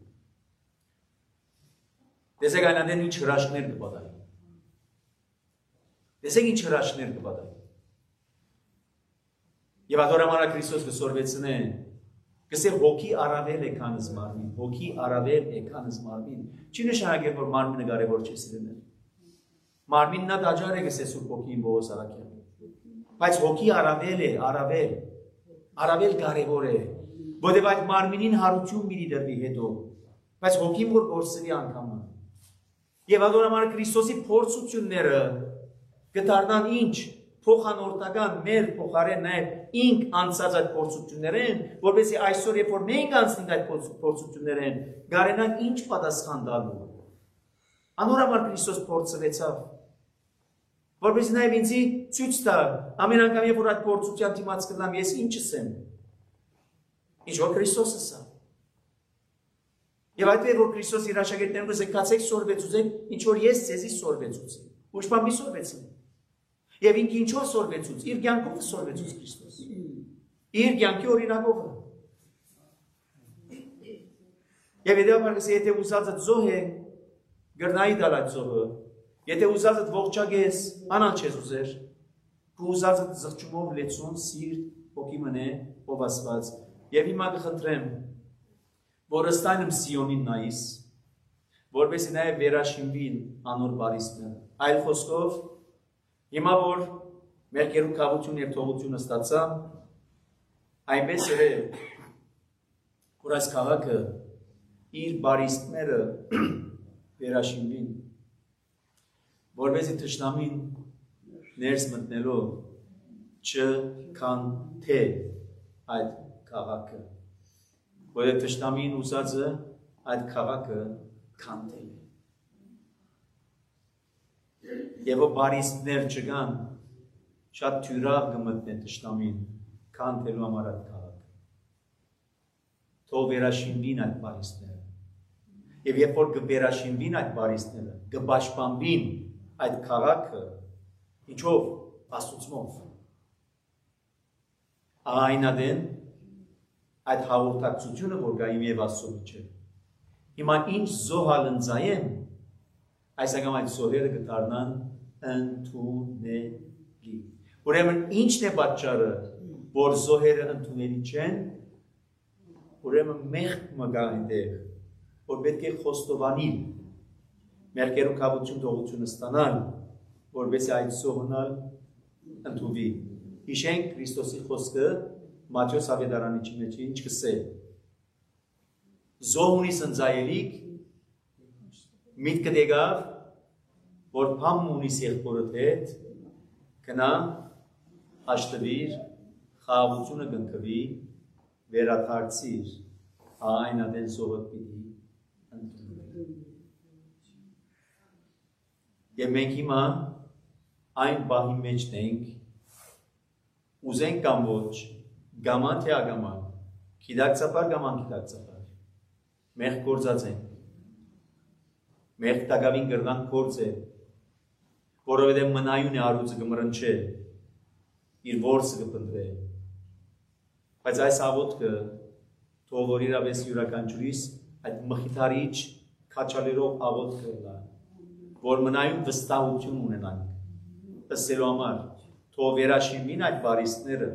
տեսեք այնադեն ինչ հրաշքներ կպատահի։ Տեսեք ինչ հրաշքներ կպատահի։ Եվ ադորամարա Քրիստոս կսորվեցնե, կսե հոգի առավել է քան զմարմին, հոգի առավել է քան զմարմին։ Չի նշանակել որ մարմինը կարևոր չէ սիրելիներ։ Մարմինն նա դաջար է գսե Սուրբ Հոգին Պողոս Արաքյալը։ Բայց հոգի առավել է, առավել կարևոր է, որտեղ այդ մարմինին հարություն մի դրվի հետո, բայց հոգին որ գործվի անգամը։ Եվ ադորամար Քրիստոսի փորձությունները կդառնան ինչ փոխանորդական մեր փոխարեն նաև ինք անցած այդ փորձություններեն, որովհետեւ այսօր երբ որ մենք անցնենք այդ փորձություններեն, գարենան ինչ պատասխան տալու։ Անորաբար Քրիստոս փորձվեցավ, որովհետեւ նաև ինձի ցույց տա, ամեն անգամ երբ որ այդ փորձության դիմաց կգնամ, ես ինչս եմ։ Ինչ որ Քրիստոսը սա։ Եվ այդպես որ Քրիստոս իր աշակերտներուն ասել, «Կացեք սորվեցուցեք, ինչ որ ես ցեզի սորվեցուցի»։ Ուրիշ բան մի սորվեցին։ Եվ ինքը ինչով սորվեցուց, իր կյանքով սորվեցուց Քրիստոս։ Իր կյանքի օրինակով։ Եվ հետեւաբար եթե ուզածը զոհ է, գրնայի դալ այդ զոհը։ Եթե ուզածը ողջագես, անալ չես ուզեր։ Քու ուզածը զղջումով լեցուն, սիրտ, հոգի մնե, ով Աստված։ Եվ հիմա կխնդրեմ, որ ըստայնմ Սիոնին նայիս, որովհետեւ նաև վերաշինվին անոր բարիսները։ Այլ խոսքով հիմա որ մեր կերուքավություն եւ թողությունը ստացա, այնպես է, որ այս քաղաքը իր բարիստները վերաշինվին, որովհետեւ թշնամին ներս մտնելով չքանթե այդ քաղաքը, որովհետեւ թշնամին ուզածը այդ քաղաքը քանթել է։ Եվ բարիստներ չկան, շատ թյուրավ կմտնեն թշնամին, քանթելու համար այդ քաղաքը։ Թող վերաշինվին այդ բարիստները։ Եվ երբ որ կվերաշինվին այդ բարիստները, կպաշտպանվին այդ քաղաքը, ինչով, աստուծմով։ Այնադեն այդ հաղորդակցությունը, որ գա իմ եւ Աստծո միջեւ։ Հիմա ինչ զոհալնձայեն, այս անգամ այդ զոհերը կդառնան ընդունելի։ Ուրեմն ինչն է պատճառը, որ զոհերը ընդունելի չեն, ուրեմն մեղք մգա այնտեղ, որ պետք է խոստովանել, մեր կերուքավություն թողությունը ստանալ, որպեսզի այդ զոհնալ ընդունվի։ Հիշենք Քրիստոսի խոսքը Մատթեոս ավետարանիչի մեջ ինչ կսե։ Զոհ ունի սնձայելիք, միտքը դեգավ, որ փամ ունի եղբորդ հետ, կնա հաշտվիր, խաղաղությունը կնքվի, վերադարձիր, այն ադեն զոհը պիտի ընդունի։ Եվ մենք հիմա այն բահի մեջն ենք, ուզենք կամ ոչ, գաման թե ագաման, գիտակցաբար գաման գիտակցաբար, մեղք գործած ենք, Մեր տակավին գրնան կործել, որովհետև մնայուն է արուծը կմրնչե, իր որսը կպնդրե։ Բայց այս աղոտքը թող որ իրավես յուրականջուրիս այդ մխիթարիչ քաչալերով աղոտքը լա, որ մնայուն վստահություն ունենանք, ըսելու համար թող վերաշիմին այդ բարիստները,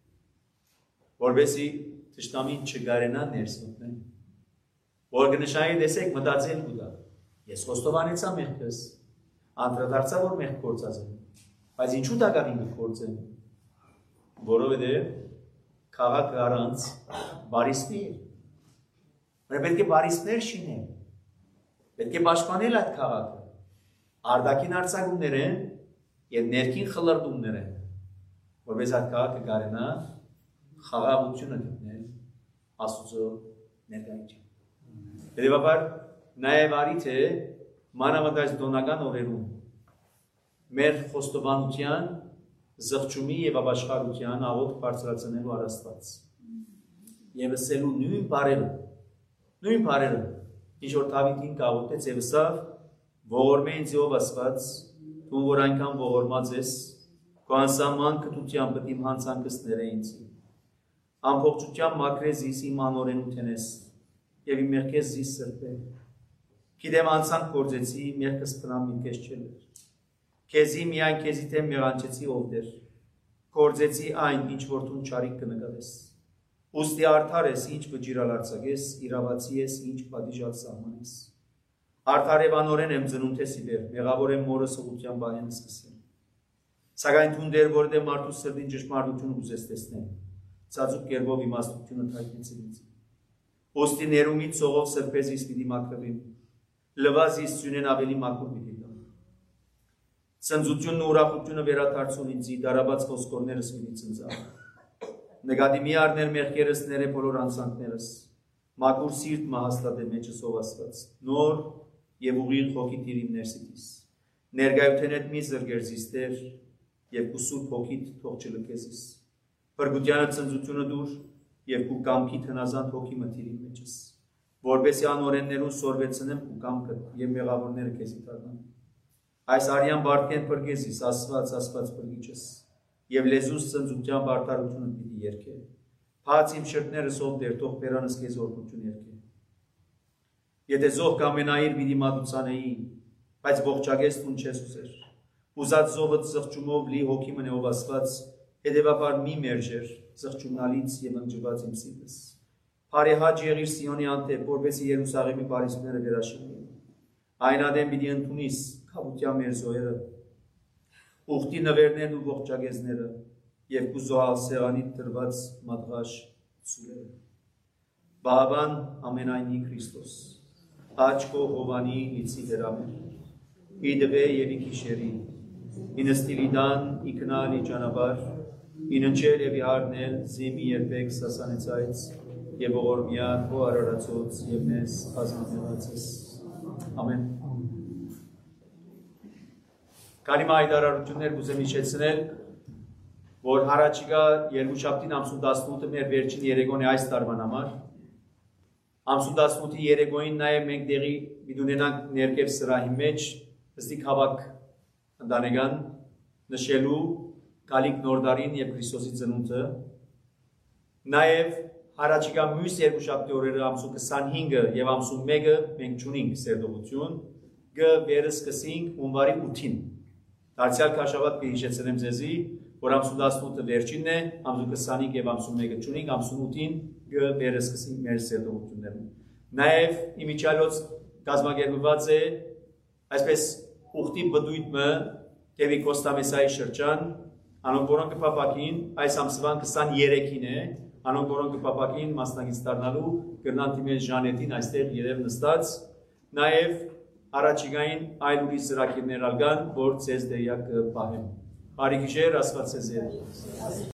որովհետեւ թշնամին չգարենա ներս մտնել, որ կնշանի տեսեք մտածել կուտա, ես խոստովանեցա մեղքս, անդրադարձա որ մեղք գործած եմ, բայց ինչու տակավին կգործեմ, որովհետև քաղաքը առանց բարիստի է, պետք է բարիստներ շինել, պետք է պաշտպանել այդ քաղաքը, արտաքին արձակումներ են եւ ներքին խլրտումներ են, որպես այդ քաղաքը կարենա խաղաղությունը գտնել Աստծո ներկայությամբ։ Հետևաբար նաև արի թե մանավանդ դոնական օրերում մեր խոստովանության, զղջումի եւ ապաշխարության աղոթք բարձրացնելու առաստված եւ ասելու նույն բարերը, ինչ որ Դավիթին կաղոթեց եւ ասավ, ողորմե ինձ Ով Աստված, դու որ այնքան ողորմած ես, քո անսահման կտությամբ իմ հանցանքները ինձ, ամբողջությամբ մաքրես զիս իմ անօրենութեն ես եւ իմ մեղքես զիս սրբե, գիտեմ անցանք գործեցի, մեղքս բնամ ինքես չելեր, քեզի միայն քեզի դեմ մեղանչեցի ով դեր, գործեցի այն, ինչ որ դու չարիք կնկատես, ուստի արդար ես, ինչ վճիրալ արձակես, իրավացի ես, ինչ պատիժալ սահմանես, արդար եւ անօրեն եմ ծնունդ ես իբեր, մեղավոր եմ մորս ուղղության բահեն սկսել, սակայն դու դեր որտե մարդու սրտին ճշմարտություն ուզես տեսնել, ցածուկ կերպով իմաստությունը թաքնեցի ինձ, ուստի ներումից սողով սրբեզիս պիտի մաքրվիմ, լվազիս սյունեն ավելի մաքուր պիտի տամ, ցնծությունն ու ուրախությունը վերադարձուն ինձի, դարաբաց ոսկորներս պիտի ցնծա, նկատի մի առնել մեղքերս ները բոլոր անցանքներս, մաքուր սիրտ մահաստատ է մեջս ով Աստված, նոր եւ ուղիղ հոգի տիրիմ ներսիտիս, ներկայութեն հետ մի զրգերզիս Տեր եւ քու սուրբ հոգիդ թող չլքեսիս, փրկությանը ցնծությունը դուր եւ քու կամքի հնազանդ հոգի մտիրիմ մեջս, որպեսզի անօրեններուն սորվեցնեմ քու կամքը եւ մեղավորները քեզի դառնան, այս արյան բարդեն փրկեսիս, Աստված փրկիչս, եւ լեզուս ցնծությամբ արդարությունը պիտի երկե, փած իմ շրտներս ով դեր, թող բերանս քեզ օրհնություն երկե, եթե զոհ կամենայիր պիտի մատուցանեի, բայց ողջագես տուն չես ուզեր, ուզած զոհը զղջումով լի հոգի մնե ով Աստված, հետևաբար մի մերժեր, զղջումնալից եւ ընջված իմ սիրտս, Փարեհաճ եղիր Սիոնի անտեպ, որպեսզի Երուսաղեմի բարիստները վերաշինվին, այն ադեմ պիտի ընդունիս քավության մեր զոհերը, ուխտի նվերներն ու ողջագեզները եւ քու զոհալ սեղանի դրված մատղաշ սուրերը, Բաբան ամենայնի Քրիստոս, աչքո Հովանի լիցի դերամեր, իդվե եւ իքիշերի, ինստիլիդան իքնալի ճանապար, ինընչել եւ իհարնել զիմի երբեք սասանեցայց եւ ողորմյա քո արարածոց եւ մեզ ազնվելացես։ Ամեն։ Կարիմ այդ արարություններ կուզեմ իջեցնել, որ հարաճիգա երկուշաբթին ամսուն 18-ը մեր վերջին երեկոն է այս տարվան համար, ամսուն 18-ի երեկոին նաև մենք դեղի միդունենանք ներքև սրահի մեջ, հստիկ հավաք ընտանեկան նշելու գալիք նորդարին եւ Քրիստոսի ծնունդը, նաև հարաճիգա մյուս երկուշաբթի օրերը ամսուն 25-ը եւ ամսուն 1-ը մենք չունենք սերտողություն, կվերսկսենք հունվարի 8-ին, դարձյալ քաշավատ կհիշեցնեմ ձեզի, որ ամսուն 18-ը վերջինն է, ամսուն 25 եւ ամսուն 1-ը չունենք, ամսուն 8-ին կվերսկսենք մեր սերտողություններում։ Նաև իմիջիալոց կազմակերպված է այսպես ուխտի բդույթը Տևի Կոստամեսայի շրջան, անոնք որոնք կփապակին այս ամսվան 23-ին է, անոնք որոնք կփապակին մասնակից դառնալու կրնան դիմել Ժանետին այստեղ երև նստած, նաև առաջիկային այլ ուրիշ ծրագիրներ ալգան, որ ցեզ դեյակ պահեմ։ Բարի գիշեր, Աստված ձեզ